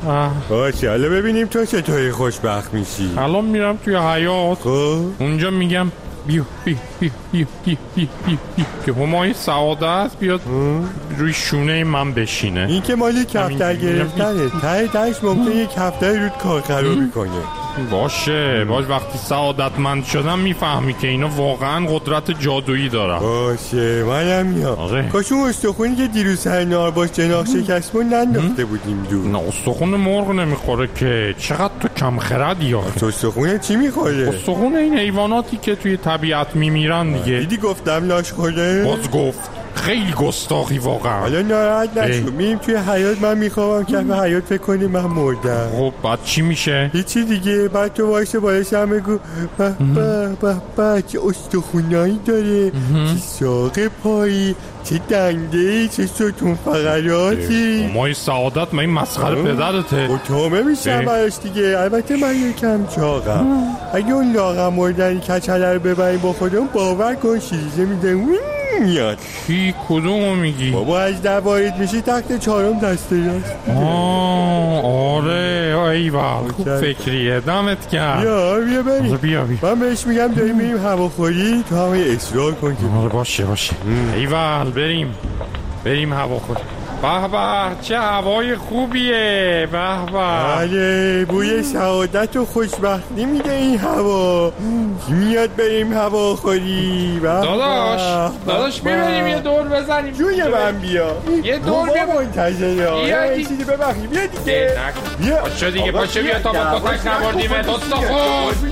Speaker 13: باشه حالا ببینیم تو چطوری خوشبخت میشی.
Speaker 14: الان میرم توی حیاط. اونجا میگم بیو بیو بیو بیو بیو بیو بیو بیو که همای سعادت بیاد روی شونه من بشینه.
Speaker 13: این که مالی کفتر گرفتنه. ته تهش ممکنه یک کفتر رود کار خرابی کنه.
Speaker 14: باشه باش وقتی سعادتمند شدم میفهمی که اینا واقعا قدرت جادویی دارن.
Speaker 13: باشه منم میام. کاش اون استخونی که دیروز سر نار باش جناح شکستمون ننداخته بودیم دور.
Speaker 14: نه استخون مرغ نمیخوره که. چقدر تو کم خردی آخه.
Speaker 13: تو استخونه چی میخوره؟
Speaker 14: استخون این حیواناتی که توی طبیعت میمیرن دیگه.
Speaker 13: دیدی گفتم لاش خوره؟
Speaker 14: باز گفت. خیلی گستاخی واقعا.
Speaker 13: حالا ناراحت نشو. میریم توی حیاط من میخوام کف حیاط فکر کنی من مردم.
Speaker 14: خب بعد چی میشه؟
Speaker 13: هیچی دیگه. بعد تو وایسه بالش هم بگو به به به به چه استخونایی داره. چه ساق پایی چه دنده چه ستون فقراتی.
Speaker 14: همای سعادت من این مسخره پدرته.
Speaker 13: و تومه میشم براش دیگه. البته من یکم چاقم. اگه اون لاغم مردنی کچله رو ببریم با خودمون باور کن شیریزه میده میاد.
Speaker 14: کی کدومو میگی؟
Speaker 13: بابا از در وارد میشی تخت چهارم دسته راست.
Speaker 14: آه آره ایوال خوب فکریه. دمت گرم.
Speaker 13: بیا بیا بریم.
Speaker 14: بیا بیا.
Speaker 13: من بهش میگم داریم میریم هواخوری تو همه اصرار کن که
Speaker 14: آره باشه باشه. ایوال بریم بریم هواخوری. به به چه هوای خوبیه. به به
Speaker 13: بله بوی سعادت و خوشبختی میده این هوا. میاد بریم هوا خوری.
Speaker 14: داداش داداش ببریم یه دور بزنیم.
Speaker 13: جوی من بیا
Speaker 14: یه دور بیا
Speaker 13: منتظره.
Speaker 14: بیا
Speaker 13: یه چیزی ببخی. بیا دیگه
Speaker 14: بیا پاچه دیگه پاچه بیا تا با کتک نبردیم. دوستا خود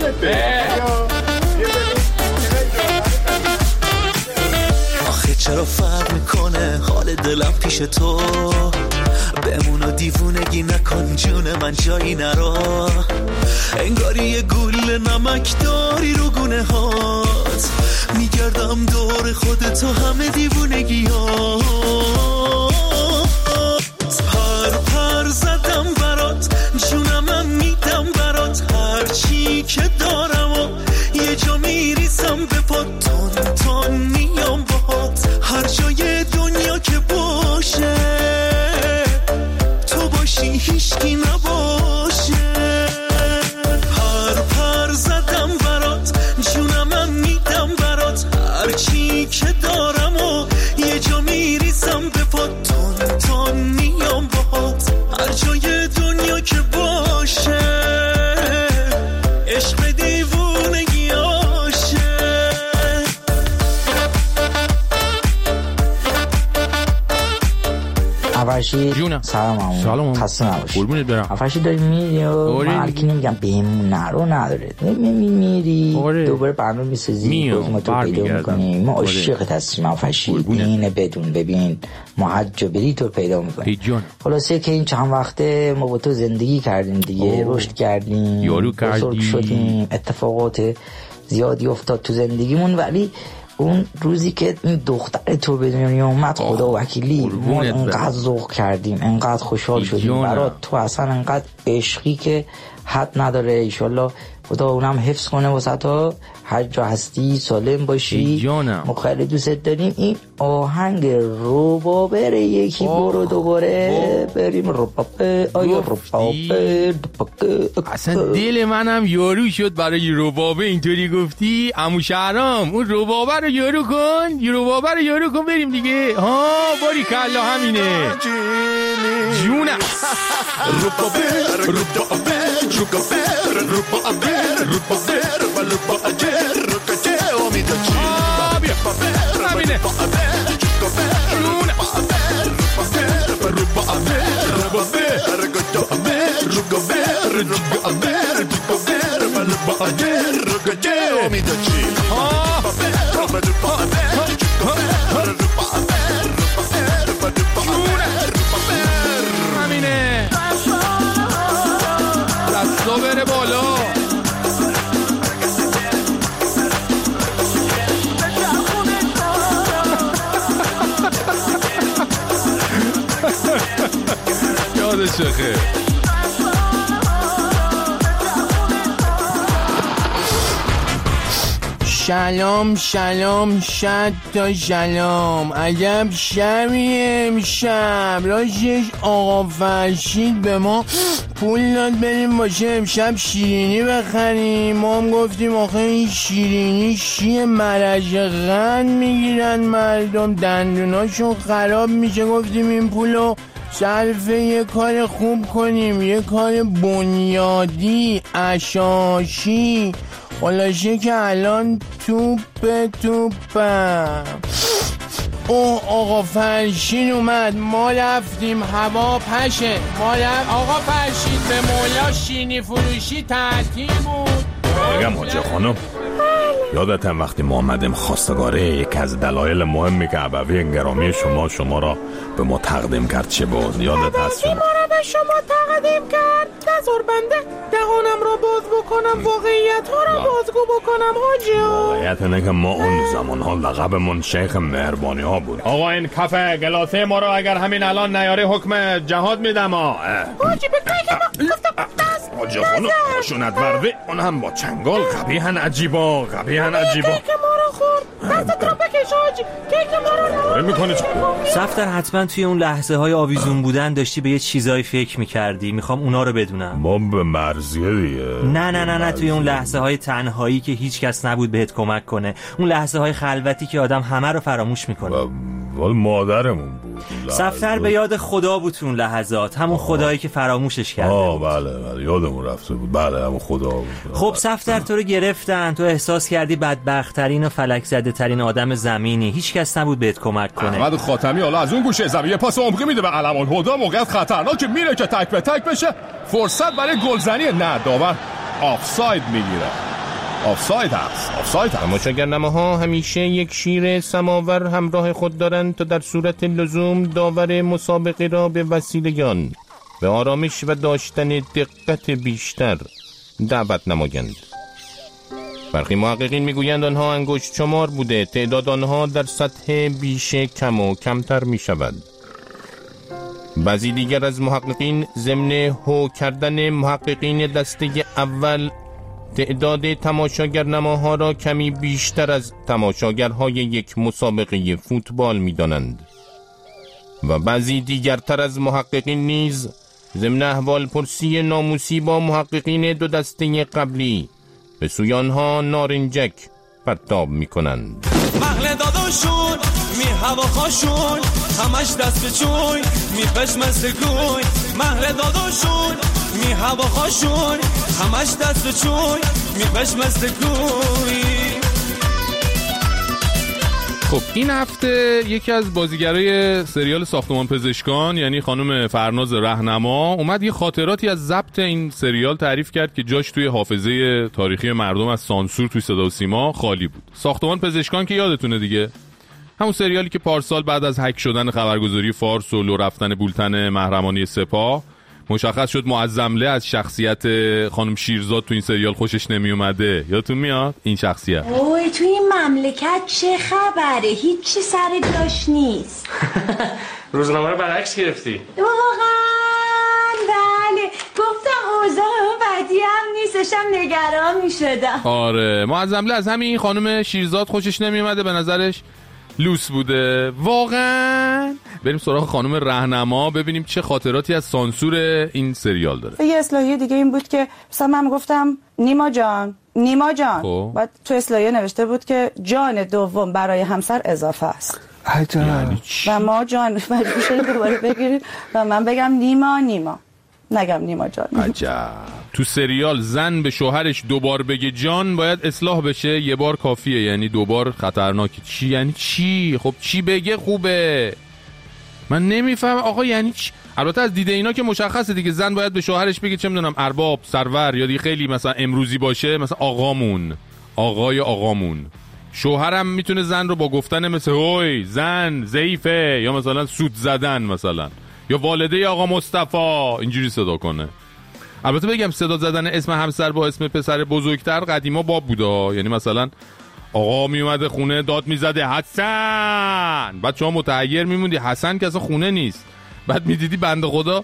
Speaker 8: آخه چرا فرق میکنه حال دلم پیش تو. بمون و دیوونگی نکن جون من جایی نرا. انگاری یه گول نمک داری رو گونه هات. میگردم دور خودتو همه دیوونگی ها. پر پر زدم برات جونم میدم برات. هرچی که دارم و یه جا میریزم به پات. تون تون میام باهات هر جای دنیا که باشه. تو باشی هیچکی نباشه. پر پر زدم برات جونم میدم برات. هرچی که دارم و یه جا میریزم به پات. تون تون میام باهات هر جای دنیا که باشه. عشق دیوونگی آشه.
Speaker 15: افرشی سلام عمو.
Speaker 2: سلام
Speaker 15: خسته نباشی.
Speaker 2: قربونت برم.
Speaker 15: افرشی داری میری و من الکی نمیگم بهمون نرو نداره. می میری دوباره برنامه میسازی ما تو پیدا میکنیم. ما عاشقت هستیم افرشی. اینه بدون ببین ما حج و بری تو پیدا میکنیم. خلاصه که این چند وقته ما با تو زندگی کردیم دیگه. رشد کردیم بزرگ شدیم. اتفاقات زیادی افتاد تو زندگیمون. ولی اون روزی که این دختر تو به دنیا اومد خدا وکیلی ما انقدر ذوق کردیم انقدر خوشحال شدیم برات. تو اصلا انقدر عشقی که حد نداره. ایشالله خدا اونم حفظ کنه واسه تا هر جا هستی سالم باشی. ما خیلی دوست داریم. این آهنگ ربابه یکی برو دوباره بریم ربابه. آیا ربابه
Speaker 2: اصلا دل منم یارو شد برای ربابه. اینطوری گفتی عمو شهرام اون ربابه رو یارو کن. یه ربابه رو یارو کن بریم دیگه. ها باری کلا همینه جونه.
Speaker 12: ربابه ربابه ربابه ربابه ربابه ربابه رکته امید چی
Speaker 2: بیا همینه همینه دستا بره بالا. یادت چخه.
Speaker 16: سلام سلام صد تا سلام. عجب شبیه امشب. راستش آقا فرشید به ما پول داد بریم واسه امشب شیرینی بخریم. ما هم گفتیم آخه این شیرینی چیه، مرض قند میگیرن مردم، دندوناشون خراب میشه. گفتیم این پولو صرف یه کار خوب کنیم، یه کار بنیادی اساسی. خلاصه که الان توپ توپم. اوه آقا فرشید اومد. ما رفتیم هوا پشه. ما رفت آقا فرشید به مولا شینی فروشی تعطیل بود.
Speaker 17: بگم حاجه خانم، یادتم وقتی ما آمدیم خواستگاره یکی از دلایل مهمی که ابوی گرامی شما شما را به ما تقدیم کرد چه بود؟ یادت هست شما؟
Speaker 16: ما را به شما تقدیم کرد نظر بنده دهانم را باز بکنم، واقعیت ها را بازگو بکنم حاجی.
Speaker 17: واقعیت اینه که ما اون زمان ها لقبمون شیخ مهربانی ها بود.
Speaker 14: آقا این کافه گلاسه ما را اگر همین الان نیاره حکم جهاد میدم. ها
Speaker 16: حاجی بکنی که ما گفتم دست
Speaker 17: حاجی خانم خشونت ورده اون هم با چنگال. قبیهن عجیبا قبیهن عجیبا.
Speaker 16: کیک ما را خورد. دست رو بکش حاجی. کیک ما را
Speaker 17: ناره میکنه.
Speaker 18: صفتر حتما توی اون لحظه های آویزون بودن داشتی به یه چیزایی فکر میکردی. میخوام اونا رو بدونم.
Speaker 17: ما به مرزیه دیگه.
Speaker 18: نه نه نه نه توی اون لحظه های تنهایی که هیچ کس نبود بهت کمک کنه. اون لحظه های خلوتی که آدم همه رو فراموش میکنه.
Speaker 17: ولی مادرمون بود.
Speaker 18: صفتر به یاد خدا بود اون لحظات. همون خدایی که فراموشش کرده.
Speaker 17: آه بله بله یادمون رفته بود. بله همون خدا بود.
Speaker 18: خب صفتر تو رو گرفتن. تو احساس کردی بدبخت‌ترین و فلک زده ترین آدم زمینی. هیچ کس نبود بهت کمک کنه.
Speaker 1: احمد خاتمی حالا از اون گوشه زمین یه پاس عمقی میده به علم الهدا. موقعیت خطرناک میره که تک به تک بشه. فرصت برای گلزنی. نه داور آفساید میگیره. آفساید هست. آفساید هست.
Speaker 16: تماشاگرنامه‌ها همیشه یک شیر سماور همراه خود دارند تا در صورت لزوم داور مسابقه را به وسیله آن به آرامش و داشتن دقت بیشتر دعوت نمایند. برخی محققین میگویند آنها انگشت شمار بوده. تعداد آنها در سطح بیشه کم و کمتر می شود. بعضی دیگر از محققین ضمن هو کردن محققین دسته اول تعداد تماشاگرنماها را کمی بیشتر از تماشاگرهای یک مسابقه فوتبال می دانند و بعضی دیگرتر از محققین نیز ضمن احوال پرسی ناموسی با محققین دو دسته قبلی به سوی آنها نارنجک پرتاب می کنند.
Speaker 8: مغل داداشون می هواخاشون همش دست به چوی می پشمست گوی. مغل داداشون می هواخاشون همش دست به چوی می پشمست گوی.
Speaker 2: خب این هفته یکی از بازیگرای سریال ساختمان پزشکان یعنی خانم فرناز رهنما اومد یه خاطراتی از ضبط این سریال تعریف کرد که جاش توی حافظه تاریخی مردم از سانسور توی صدا و سیما خالی بود. ساختمان پزشکان که یادتونه دیگه، همون سریالی که پارسال بعد از هک شدن خبرگزاری فارس و لو رفتن بولتن محرمانی سپاه مشخص شد معظمله از شخصیت خانم شیرزاد تو این سریال خوشش نمی اومده. یادتون میاد این شخصیت؟
Speaker 19: اوه تو این مملکت چه خبره؟ هیچی سر جاش نیست.
Speaker 4: روزنامه رو برعکس گرفتی؟
Speaker 19: واقعا بله گفتم اوضاع بدی هم نیستشم نگران می شدم.
Speaker 2: آره معظمله از همین خانم شیرزاد خوشش نمی اومده، به نظرش لوس بوده واقعا. بریم سراغ خانم رهنما ببینیم چه خاطراتی از سانسور این سریال داره.
Speaker 20: یه اصلاحیه دیگه این بود که مثلا من گفتم نیما جان نیما جان خب. بعد تو اصلاحیه نوشته بود که جان دوم برای همسر اضافه است.
Speaker 2: یعنی
Speaker 20: و ما جان مجبور شدیم دوباره بگیریم و من بگم نیما نیما نگم نیما جان.
Speaker 2: عجب. تو سریال زن به شوهرش دوبار بگه جان باید اصلاح بشه، یه بار کافیه، یعنی دوبار خطرناکه. چی یعنی چی؟ خب چی بگه خوبه؟ من نمیفهم آقا یعنی چی؟ البته از دیده اینا که مشخصه دیگه، زن باید به شوهرش بگه چه میدونم ارباب، سرور، یا دیگه خیلی مثلا امروزی باشه مثلا آقامون، آقای آقامون. شوهرم میتونه زن رو با گفتن مثل هوی زن ضعیفه یا مثلا سود زدن مثلا، یا والده آقا مصطفی اینجوری صدا کنه. البته بگم صدا زدن اسم همسر با اسم پسر بزرگتر قدیما باب بوده، یعنی مثلا آقا می اومده خونه داد میزده حسن، بعد شما متحیر میموندی حسن که اصلا خونه نیست، بعد میدیدی بنده خدا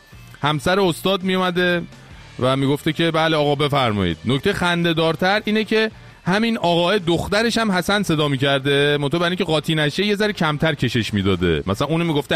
Speaker 2: همسر استاد می اومده و میگفته که بله آقا بفرمایید. نکته خنده دارتر اینه که همین آقای دخترش هم حسن صدا میکرده، منتها برای اینکه قاطی نشه یه ذره کمتر کشش میداده. مثلا اونو میگفته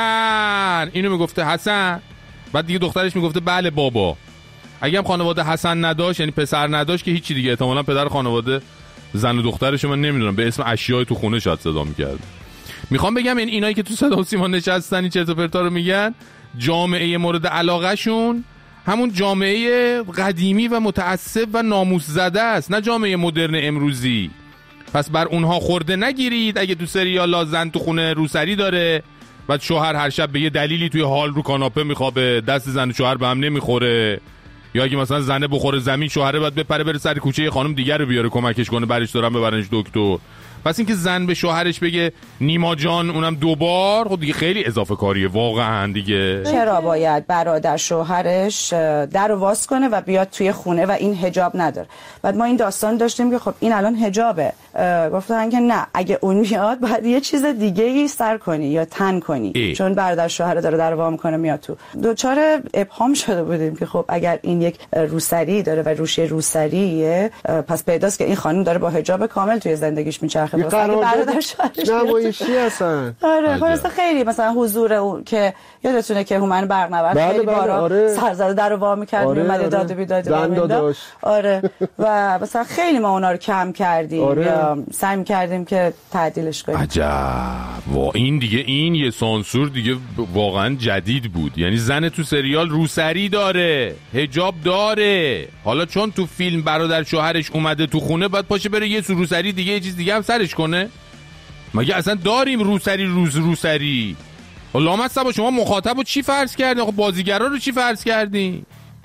Speaker 2: حسن، اینو میگفته حسن، بعد دیگه دخترش میگفته بله بابا. اگه هم خانواده حسن نداشت، یعنی پسر نداشت، که هیچی دیگه، احتمالاً پدر خانواده زن و دخترش من نمیدونم به اسم اشیاء تو خونه شاید صدا میکرد. میخوام بگم این اینایی که تو صدا و سیما نشستن این چرت و پرتا رو میگن، جامعه مورد علاقه شون همون جامعه قدیمی و متعصب و ناموس زده است، نه جامعه مدرن امروزی. پس بر اونها خورده نگیرید. اگه تو سریالا زن تو خونه روسری داره، بعد شوهر هر شب به یه دلیلی توی حال رو کاناپه میخوابه، دست زن و شوهر به هم نمیخوره، یا اگه مثلا زنه بخوره زمین، شوهره باید بپره بره سر کوچه یه خانم دیگر رو بیاره کمکش کنه، برش دارن ببرنش دکتر. پس اینکه زن به شوهرش بگه نیما جان اونم دوبار، خب دیگه خیلی اضافه کاریه واقعا دیگه.
Speaker 20: چرا باید برادر شوهرش در واس کنه و بیاد توی خونه و این حجاب نداره؟ بعد ما این داستان داشتیم که خب این الان حجابه، گفتن که نه، اگه اون میاد باید یه چیز دیگه ای سر کنی یا تن کنی ای. چون برادر شوهر داره در وا میکنه میاد تو. دوچار ابهام شده بودیم که خب اگر این یک روسری داره و روش روسریه، پس پیداست که این خانم داره با حجاب کامل توی زندگیش میچرخه.
Speaker 21: یه قرارداد نمایشی هستن.
Speaker 20: آره خلاصه خیلی مثلا حضور اون که یادتونه که هومن برنورد
Speaker 21: بله
Speaker 20: خیلی
Speaker 21: بله
Speaker 20: بارا
Speaker 21: آره.
Speaker 20: سرزده در رو وا می‌کرد،
Speaker 21: آره
Speaker 20: میومد
Speaker 21: آره.
Speaker 20: داد و بیداد. آره و مثلا خیلی ما اونا رو کم کردیم آره. یا سعی کردیم که تعدیلش کنیم.
Speaker 2: عجب. وا این دیگه این یه سانسور دیگه واقعا جدید بود. یعنی زن تو سریال روسری داره، حجاب داره، حالا چون تو فیلم برادر شوهرش اومده تو خونه بعد پاشه بره یه روسری دیگه یه چیز دیگه هم سرش کنه؟ مگه اصلا داریم روسری روز روسری؟ لامصبا شما مخاطبو چی فرض کردین؟ خب بازیگرا رو چی فرض کردین؟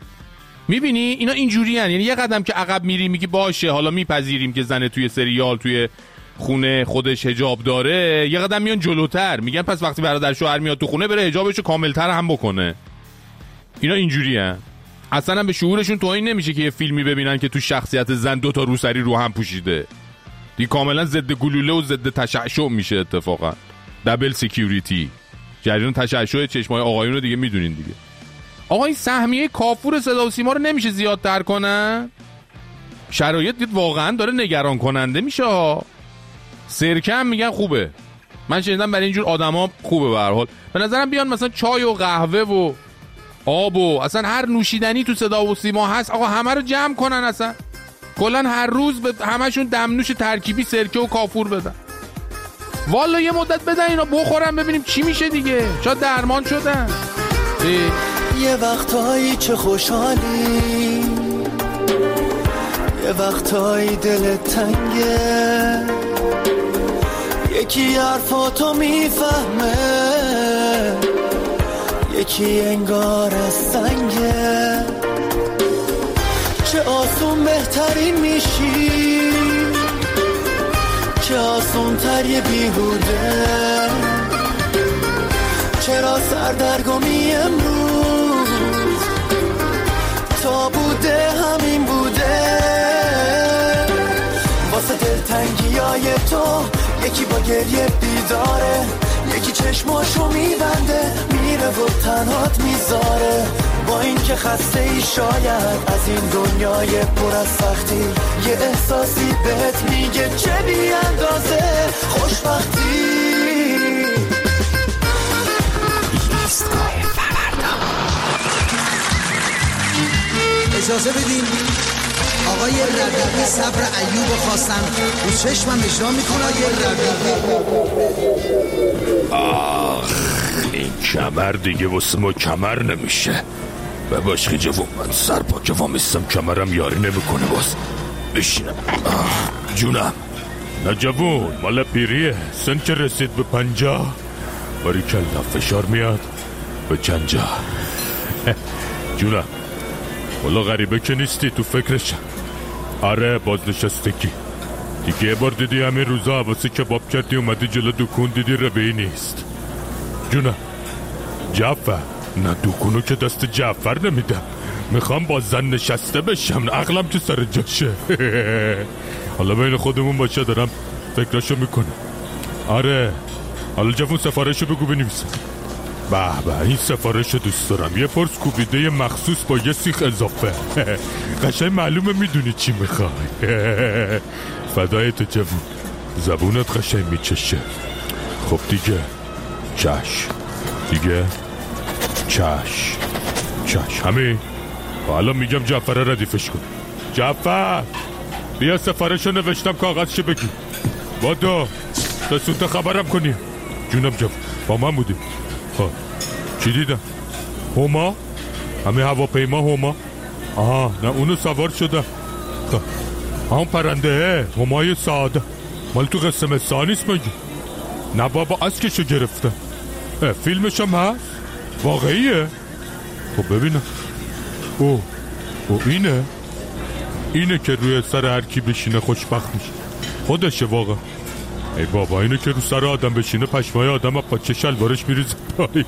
Speaker 2: میبینی اینا اینجوری هن. یعنی یه قدم که عقب میری میگی باشه حالا میپذیریم که زن توی سریال توی خونه خودش حجاب داره، یه قدم میان جلوتر میگن پس وقتی برادر شوهر میاد تو خونه بره حجابشو کاملتر هم بکنه. اینا اینجوری هن. اصلا هم به شعورشون توهین نمیشه که یه فیلمی ببینن که تو شخصیت زن دو تا روسری رو هم پوشیده. دی کاملا ضد گلوله و ضد تشعشع میشه. اتفاقا دبل سکیوریتی، جریان تشعشع چشمای آقایون رو دیگه میدونین دیگه. آقا این سهمیه کافور صدا و سیما رو نمیشه زیادتر کنن؟ شرایط دید واقعا داره نگران کننده میشه. سرکه هم میگن خوبه، من شنیدم برای اینجور آدما خوبه. به هر حال به نظرم بیان مثلا چای و قهوه و آب و اصلا هر نوشیدنی تو صدا و سیما هست آقا همه رو جمع کنن، اصلا کلن هر روز به همشون دمنوش ترکیبی سرکه و کافور بدن. والا یه مدت بدن اینا بخورن ببینیم چی میشه دیگه، شاید درمان شدن.
Speaker 12: یه وقتایی چه خوشحالی، یه وقتایی دلت تنگه، یکی حرفاتو میفهمه، یکی انگار از سنگه. چه آسون بهترین میشی، چه آسون تر یه بیهوده، چرا سردرگمی امروز تا بوده همین بوده. واسه دلتنگی های تو یکی با گریه بیداره، یکی چشماشو میبنده میره و تنهات میذاره. با این که خسته ای شاید از این دنیای پر از سختی، یه احساسی بهت میگه چه بی اندازه خوشبختی.
Speaker 22: ایستگاه فردا.
Speaker 23: اجازه بدین آقای ربیعی صبر ایوب خواستن رو چشمم اجرا میکنه. آقای ربیعی
Speaker 17: آخ این کمر دیگه واسه ما کمر نمیشه. و باشخی جوون من سر پا که وامیستم کمرم یاری نمیکنه. باز بشینم. جونم نه جوون مال پیریه، سن که رسید به پنجاه باری کلا فشار میاد به چند جا. جونم والا غریبه که نیستی تو فکرشم. آره بازنشستگی دیگه. یه بار دیدی همین روزا حواسی کباب کردی اومدی جلو دکون دیدی ربعی نیست. جونم جعفر نه دکونو که دست جعفر نمیدم، میخوام با زن نشسته بشم، عقلم که سر جاشه. حالا بین خودمون باشه دارم فکراشو میکنم. آره حالا جوون سفارشو بگو بنویسم. به به این سفارش دوست دارم. یه پرس کوبیده مخصوص با یه سیخ اضافه. قشنگ معلومه میدونی چی میخوای. فدای تو جوون، زبونت قشنگ میچشه. خب دیگه چش دیگه چش چش همین. حالا میگم جعفر ردیفش کن. جعفر بیا سفارشو نوشتم کاغذشو بگی. بادو دستونت خبرم کنی. جونم جوون با من بودی. خب چی دیدم؟ هما؟ همه هواپیما هما؟ آها نه اونو سوار شده. خب همون پرنده همای ساده مال تو قسم مثال نیست مگه؟ نه بابا اسکشو گرفته. فیلمش هم هست؟ واقعیه؟ خب ببینم. او او اینه اینه که روی سر هر کی بشینه خوشبخت میشه. خودشه واقعا. ای بابا اینه که رو سر آدم بشینه پشمای آدم با چه شلوارش میریزه پایین.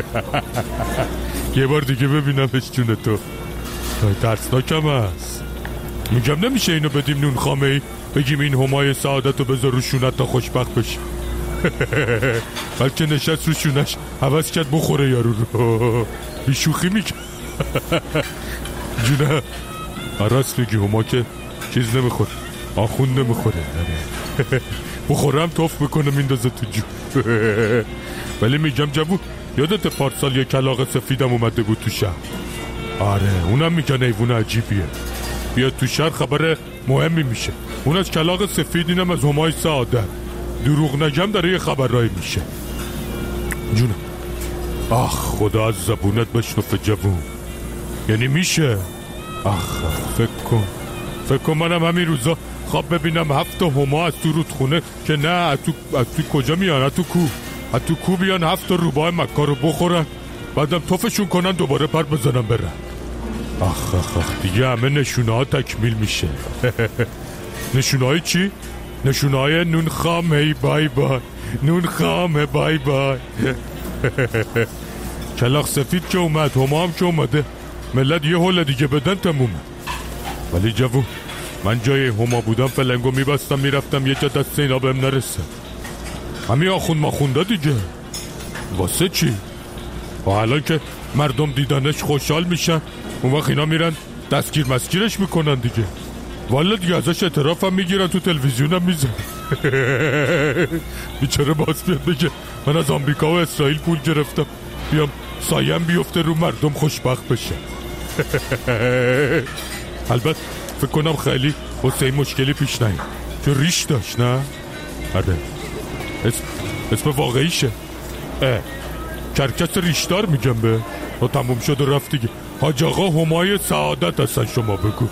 Speaker 17: یه بار دیگه ببینمش جون تو. ترسناکم هست. میگم نمیشه اینو بدیم نون خامه ای بگیم این همای سعادت رو بذار رو شونت تا خوشبخت بشی. بلکه نشست رو شونش حوض کرد بخوره یارو رو. بی شوخی میگم. جونه راست میگی هما که چیز نمیخوره، آخون نمیخوره. بخورم توف بکنه میندازه تو جو. ولی میگم جوون یادت پارسال یه کلاغ سفیدم اومده بود تو شهر؟ آره اونم میگن ایوون عجیبیه. بیاد تو شهر خبر مهمی میشه. اون از کلاغ سفید اینم از همای سعادت. دروغ نگم داره یه خبرایی میشه. جونم آخ خدا از زبونت بشنفه جوون. یعنی میشه؟ آخ فکر کن فکر کن منم همین روزا خواب ببینم هفت هما از تو رودخونه که نه از تو, از تو کجا میان؟ از تو کو از تو کو بیان هفت روباه مکا رو بخورن بعدم توفشون کنن دوباره پر بزنن برن. آخ آخ آخ دیگه همه نشونه ها تکمیل میشه. نشونه های چی؟ نشونه های نون خام هی بای بای. نون خام بای بای. کلاغ سفید که اومد هما هم که اومده ملت یه حول دیگه بدن تمومه. ولی جوون من جای هما بودم فلنگو میبستم میرفتم یه جا دست اینا بهم نرسه. همین آخون ماخونده دیگه. واسه چی؟ و الان که مردم دیدنش خوشحال میشن اون وقت اینا میرن دستگیر مسگیرش میکنن دیگه. والا دیگه ازش اعتراف هم میگیرن تو تلویزیون هم میزن. بیچاره باز بیاد بگه من از آمریکا و اسرائیل پول گرفتم بیام سایم بیفته رو مردم خوشبخت بشه. البته فکر کنم خیلی واسه مشکلی پیش نیاد چون ریش داشت. نه؟ آره اسم اسم واقعیشه. اه کرکس ریشدار میگم به. و تموم شد و رفت دیگه. حاج آقا همای سعادت هستن شما بگو.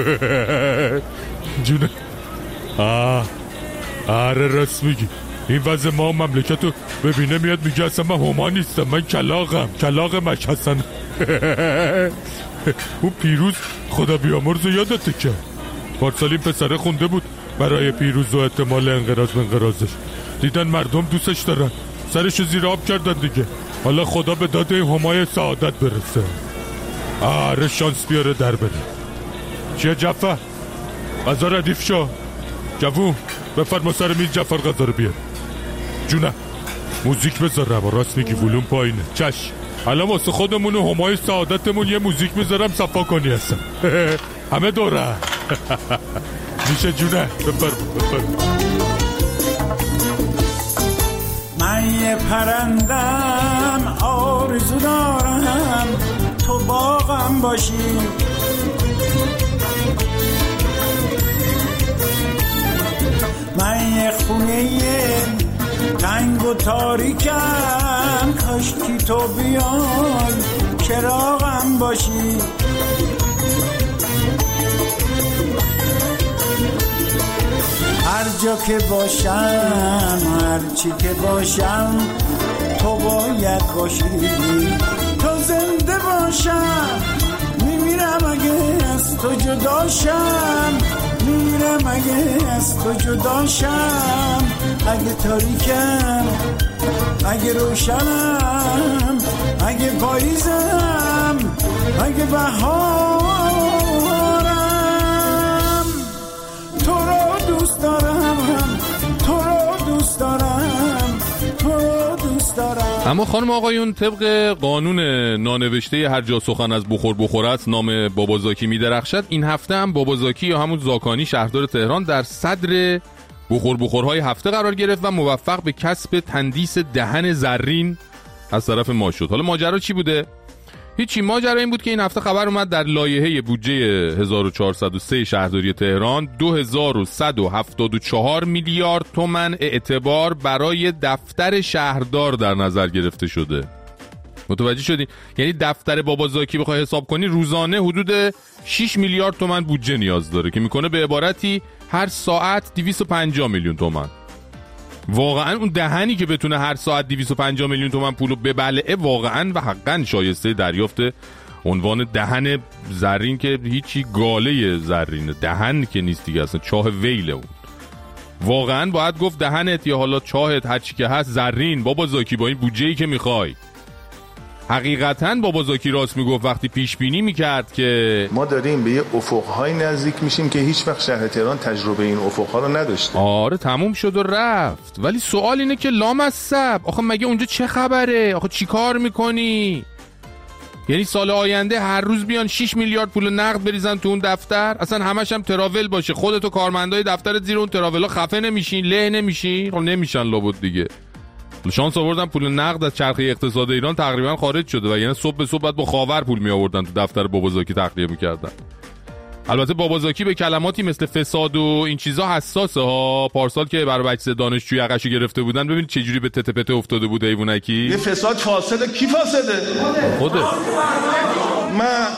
Speaker 17: جونه آه آره راست میگی. این وضع ما مملکت رو ببینه میاد میگه اصلا من هما نیستم من کلاغم. کلاغ مش هستن. اون پیروز خدا بیامرز یادته که پارسال این پسره خونده بود برای پیروز و احتمال انقراض منقراضش. دیدن مردم دوستش دارن سرشو زیر آب کردن دیگه. حالا خدا به داد همای سعادت برسه. آره شانس بیاره در بره. چیه جعفر؟ غذا ردیف شو. جوون بفرما سر میز جعفر غذا رو بیار. جونه موزیک بذارم. راست میگی ولوم پایینه. چش الان واسه خودمون و همای سعادتمون یه موزیک میذارم صفا کنی هستم. همه دوره. میشه جونه بفرما بفرما.
Speaker 3: من یه پرندم آرزو دارم تو باغم باشی. من یه خونه تنگ و تاریکم کاشکی تو بیای چراغم باشی. هر جا که باشم هر چی که باشم تو باید باشی. تو زنده باشم میمیرم اگه از تو جداشم. میمیرم اگه از تو جداشم. اگه تاریکم اگه روشنم اگه پاییزم اگه بهارم. تو رو دوست دارم تو رو دوست دارم تو رو دوست دارم.
Speaker 2: اما خانم آقایون، طبق قانون نانوشته هر جا سخن از بخور بخور است نام بابا زاکی می درخشد. این هفته هم بابا زاکی یا همون زاکانی شهردار تهران در صدر بخور بخورهای هفته قرار گرفت و موفق به کسب تندیس دهن زرین از طرف ما شد. حالا ماجرا چی بوده؟ هیچی، ماجرا این بود که این هفته خبر اومد در لایحه بودجه هزار و چهارصد و سه شهرداری تهران دو هزار و صد و هفتاد و چهار میلیارد تومان اعتبار برای دفتر شهردار در نظر گرفته شده. متوجه شدی؟ یعنی دفتر بابا زاکی بخوای حساب کنی روزانه حدود شش میلیارد تومان بودجه نیاز داره که میکنه به عبارتی هر ساعت دویست و پنجاه میلیون تومان. واقعا اون دهنی که بتونه هر ساعت دویست و پنجاه میلیون تومان پولو ببلعه واقعا و حقا شایسته دریافت عنوان دهن زرین که هیچی، گاله زرینه، دهن که نیست دیگه، اصلا چاه ویله. اون واقعا باید گفت دهنت یا حالا چاهت هر چی که هست زرین. بابا زاکی با این بودجه‌ای که میخوای، حقیقتاً بابا زاکی راست میگفت وقتی پیش بینی میکرد که
Speaker 5: ما داریم به یه افق‌های نزدیک میشیم که هیچ وقت شهر تهران تجربه این افق‌ها رو نداشته.
Speaker 2: آره تموم شد و رفت. ولی سوال اینه که لامصب، آخه مگه اونجا چه خبره؟ آخه چی کار میکنی؟ یعنی سال آینده هر روز بیان شش میلیارد پول نقد بریزن تو اون دفتر؟ اصلا همش هم تراول باشه، خودت و کارمندای دفترت زیر اون تراولا خفه نمیشین، له نمیشین؟ خب نمیشن لابد دیگه. شانس آوردن پول نقد از چرخه اقتصاد ایران تقریبا خارج شده و یعنی صبح به صبح بعد با خاور پول می آوردن تو دفتر بابا زاکی تخلیه میکردن. البته بابا زاکی به کلماتی مثل فساد و این چیزا حساسه ها. پارسال که برای بچه دانشجوی عقشو گرفته بودن، ببینید چه جوری به تته پته افتاده بود ایوونکی.
Speaker 5: یه فساد فاسده. کی فاسده؟
Speaker 2: خودت.
Speaker 5: من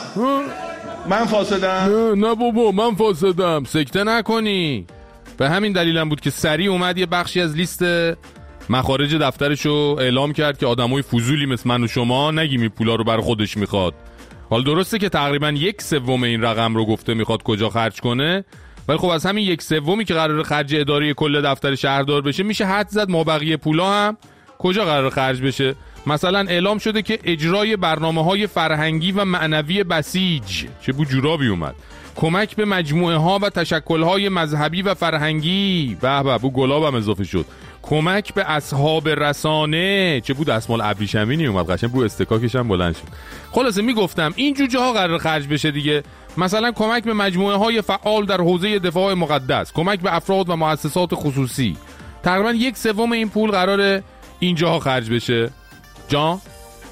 Speaker 5: من فاسدم؟
Speaker 2: نه نه بابا من فاسدم. سکته نکنی. به همین دلیلم بود که سریع اومد یه بخشی از لیست مخارج دفترشو اعلام کرد که آدمای فضولی مثل من و شما نگیم این پولا رو برای خودش میخواد. حال درسته که تقریبا یک سوم این رقم رو گفته میخواد کجا خرج کنه، ولی خب از همین یک سومی که قراره خرج اداری کل دفتر شهردار بشه میشه حد زد ما بقیه پولا هم کجا قراره خرج بشه. مثلا اعلام شده که اجرای برنامه‌های فرهنگی و معنوی بسیج، چه بو جورابی اومد، کمک به مجموعه ها و تشکل های مذهبی و فرهنگی، به به بو گلابم اضافه شد، کمک به اصحاب رسانه، چه بود دستمال ابریشمینی اومد، قشنگ بو استکاکش هم بلند شد. خلاصه میگفتم این جوجه ها قرار خرج بشه دیگه. مثلا کمک به مجموعه های فعال در حوزه دفاع مقدس، کمک به افراد و مؤسسات خصوصی. تقریبا یک سوم این پول قراره اینجاها خرج بشه. جان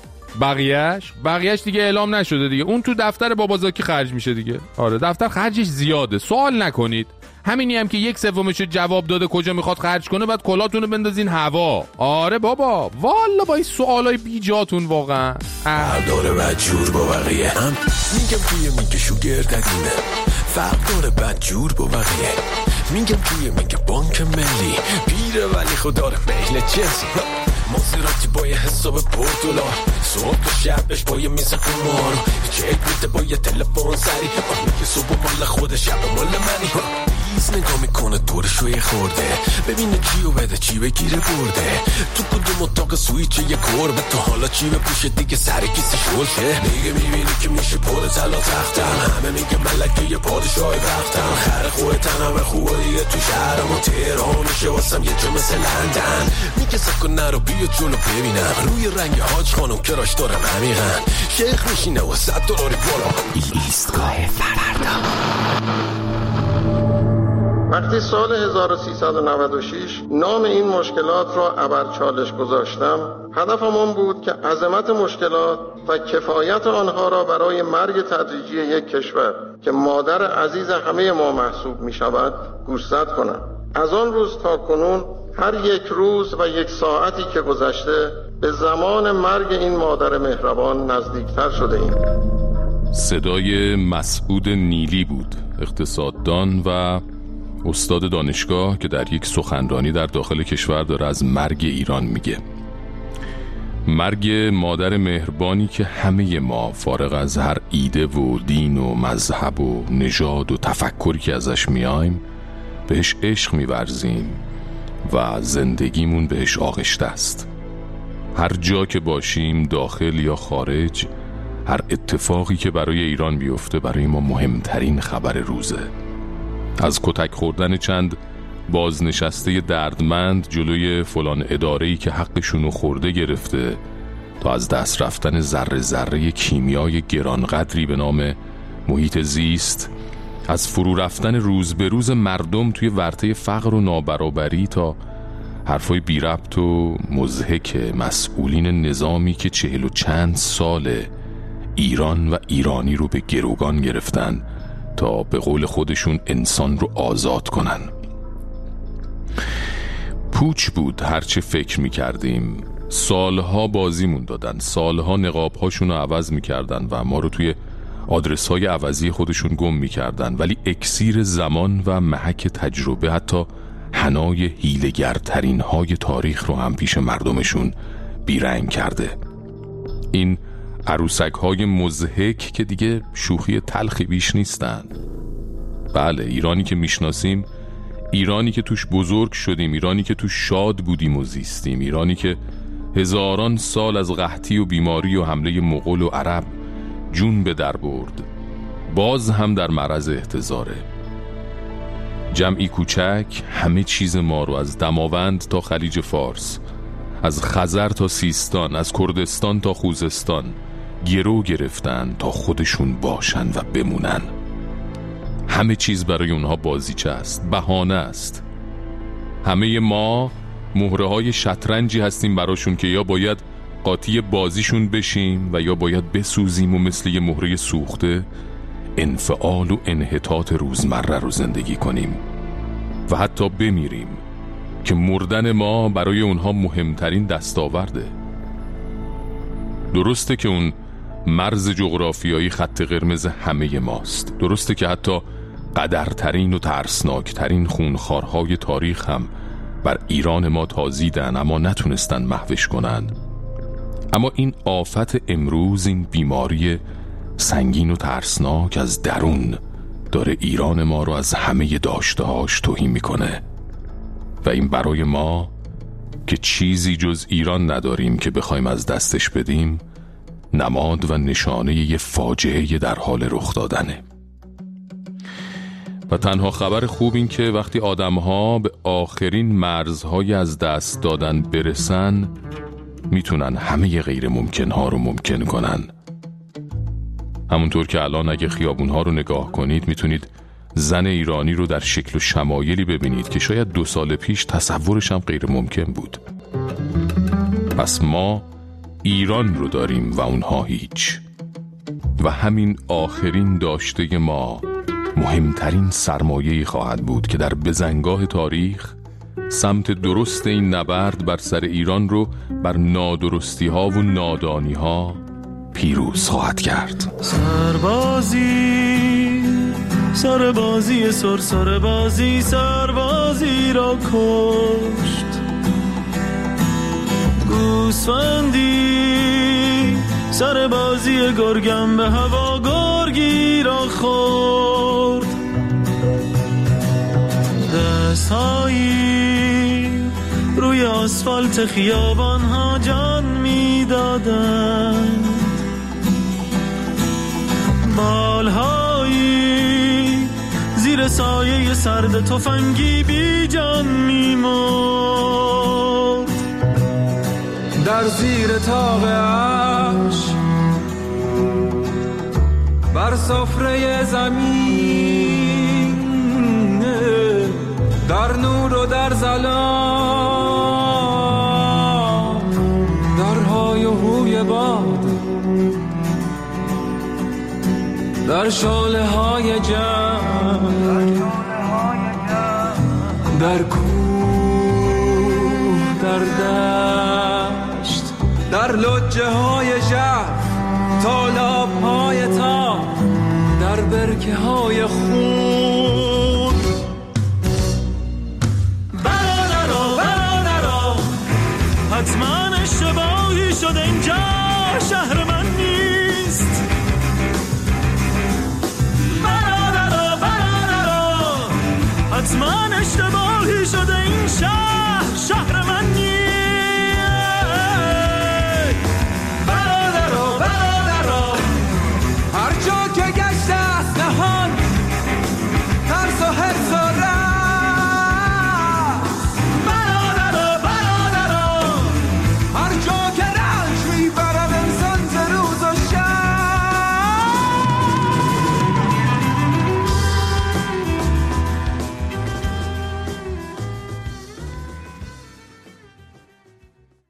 Speaker 2: بقیهش بقیهش دیگه اعلام نشده دیگه، اون تو دفتر بابا زاکی خرج میشه دیگه. آره دفتر خرجش زیاده، سوال نکنید. همینی هم که یک سومش جواب داده کجا میخواد خرج کنه، بعد کلاتونو بندازین هوا. آره بابا والا با این سوالای بی جاتون واقعا.
Speaker 17: داره بدجور با بقیه هم میگم توی میگه شوگر قدیمه، فرق داره بدجور با بقیه. میگم توی میگه بانک ملی پیره ولی خود داره میل چلسی، مازراتی با یه حساب پرتولار، صبح تا شبش با یه میز قمار، چک میده با یه تلفن سری، میگه صبح مال خود شب مال منی. بیز نگاه میکنه دورشو یه خورده، ببینه چیو بده چی بگیره برده، تو کدوم اتاق سویچه یه کربه، تو حالا چی بپوشه دیگه سر کسی شلته. میگه میبینی که میشه پر طلا تختم، همه میگه ملکه یه پادشاه وقتم، خر خودتن همه خوبه دیگه تو شهرم و تهران میشه واسم یه جا مثل لندن. میگه سکن نرو بیا جلو ببینم، روی رنگ حاج خانم کراش دارم عمیقن، شیخ میشینه و صد دلاری بالا. ایستگاه فردا.
Speaker 6: وقتی سال هزار و سیصد و نود و شش نام این مشکلات را ابرچالش گذاشتم، هدفم آن بود که عظمت مشکلات و کفایت آنها را برای مرگ تدریجی یک کشور که مادر عزیز همه ما محسوب می شود گوشزد کنم. از آن روز تا کنون هر یک روز و یک ساعتی که گذشته به زمان مرگ این مادر مهربان نزدیکتر شده ایم.
Speaker 2: صدای مسعود نیلی بود، اقتصاددان و استاد دانشگاه که در یک سخنرانی در داخل کشور داره از مرگ ایران میگه. مرگ مادر مهربانی که همه ما فارغ از هر ایده و دین و مذهب و نژاد و تفکری که ازش میایم بهش عشق میورزیم و زندگیمون بهش آغشته است. هر جا که باشیم داخل یا خارج، هر اتفاقی که برای ایران بیفته برای ما مهمترین خبر روزه. از کتک خوردن چند بازنشسته دردمند جلوی فلان اداره‌ای که حقشونو خورده گرفته تا از دست رفتن ذره ذره کیمیای گرانقدری به نام محیط زیست، از فرو رفتن روز به روز مردم توی ورطه فقر و نابرابری تا حرفای بی ربط و مضحک مسئولین نظامی که چهل و چند ساله ایران و ایرانی رو به گروگان گرفتن تا به قول خودشون انسان رو آزاد کنن. پوچ بود هرچه فکر میکردیم. سالها بازیمون دادن، سالها نقابهاشون رو عوض میکردن و ما رو توی آدرس های عوضی خودشون گم میکردن، ولی اکسیر زمان و محک تجربه حتی حنای هیله‌گرترین های تاریخ رو هم پیش مردمشون بیرنگ کرده. این عروسک های مضحک که دیگه شوخی تلخی بیش نیستن. بله، ایرانی که میشناسیم، ایرانی که توش بزرگ شدیم، ایرانی که توش شاد بودیم و زیستیم، ایرانی که هزاران سال از قحطی و بیماری و حمله مغول و عرب جون به در برد، باز هم در معرض احتضاره. جمعی کوچک همه چیز ما رو از دماوند تا خلیج فارس، از خزر تا سیستان، از کردستان تا خوزستان گرو گرفتن تا خودشون باشن و بمونن. همه چیز برای اونها بازیچه است، بهانه است. همه ما مهره های شطرنجی هستیم براشون که یا باید قاطی بازیشون بشیم و یا باید بسوزیم و مثل یه مهره سوخته انفعال و انحطاط روزمره رو زندگی کنیم و حتی بمیریم که مردن ما برای اونها مهمترین دستاورده. درسته که اون مرز جغرافیایی خط قرمز همه ماست، درسته که حتی قدرترین و ترسناکترین خونخوارهای تاریخ هم بر ایران ما تازیدن اما نتونستن محوش کنن، اما این آفت امروز، این بیماری سنگین و ترسناک از درون داره ایران ما رو از همه داشته‌هاش تهی میکنه و این برای ما که چیزی جز ایران نداریم که بخوایم از دستش بدیم نماد و نشانه یه فاجعه در حال رخ دادنه. و تنها خبر خوب این که وقتی آدم‌ها به آخرین مرزهای از دست دادن برسن میتونن همه غیر ممکن‌ها رو ممکن کنن. همونطور که الان اگه خیابون‌ها رو نگاه کنید میتونید زن ایرانی رو در شکل و شمایلی ببینید که شاید دو سال پیش تصورش هم غیر ممکن بود. پس ما ایران رو داریم و اونها هیچ، و همین آخرین داشته ما مهمترین سرمایه‌ای خواهد بود که در بزنگاه تاریخ سمت درست این نبرد بر سر ایران رو بر نادرستی ها و نادانی ها پیروز خواهد کرد.
Speaker 8: سربازی سربازی سر سربازی سربازی را کشت، گوسفندی سربازی گرگم به هوا گرگی را خورد، دستهایی روی آسفالت خیابان ها جان می دادن، بالهایی زیر سایه سرد تفنگی بی جان می مرد.
Speaker 7: در زیر تاق عرش بر سفره زمین، در نور و در ظلام، در های و هوی باد، در شعله های جنگ، در کوه، در دشت، در لجه های ژرف، تالاب های تا، در برکه های خون.
Speaker 8: برادرها برادرها حتما اشتباهی شده، اینجا شهر من نیست. برادرها برادرها حتما اشتباهی شده، این شهر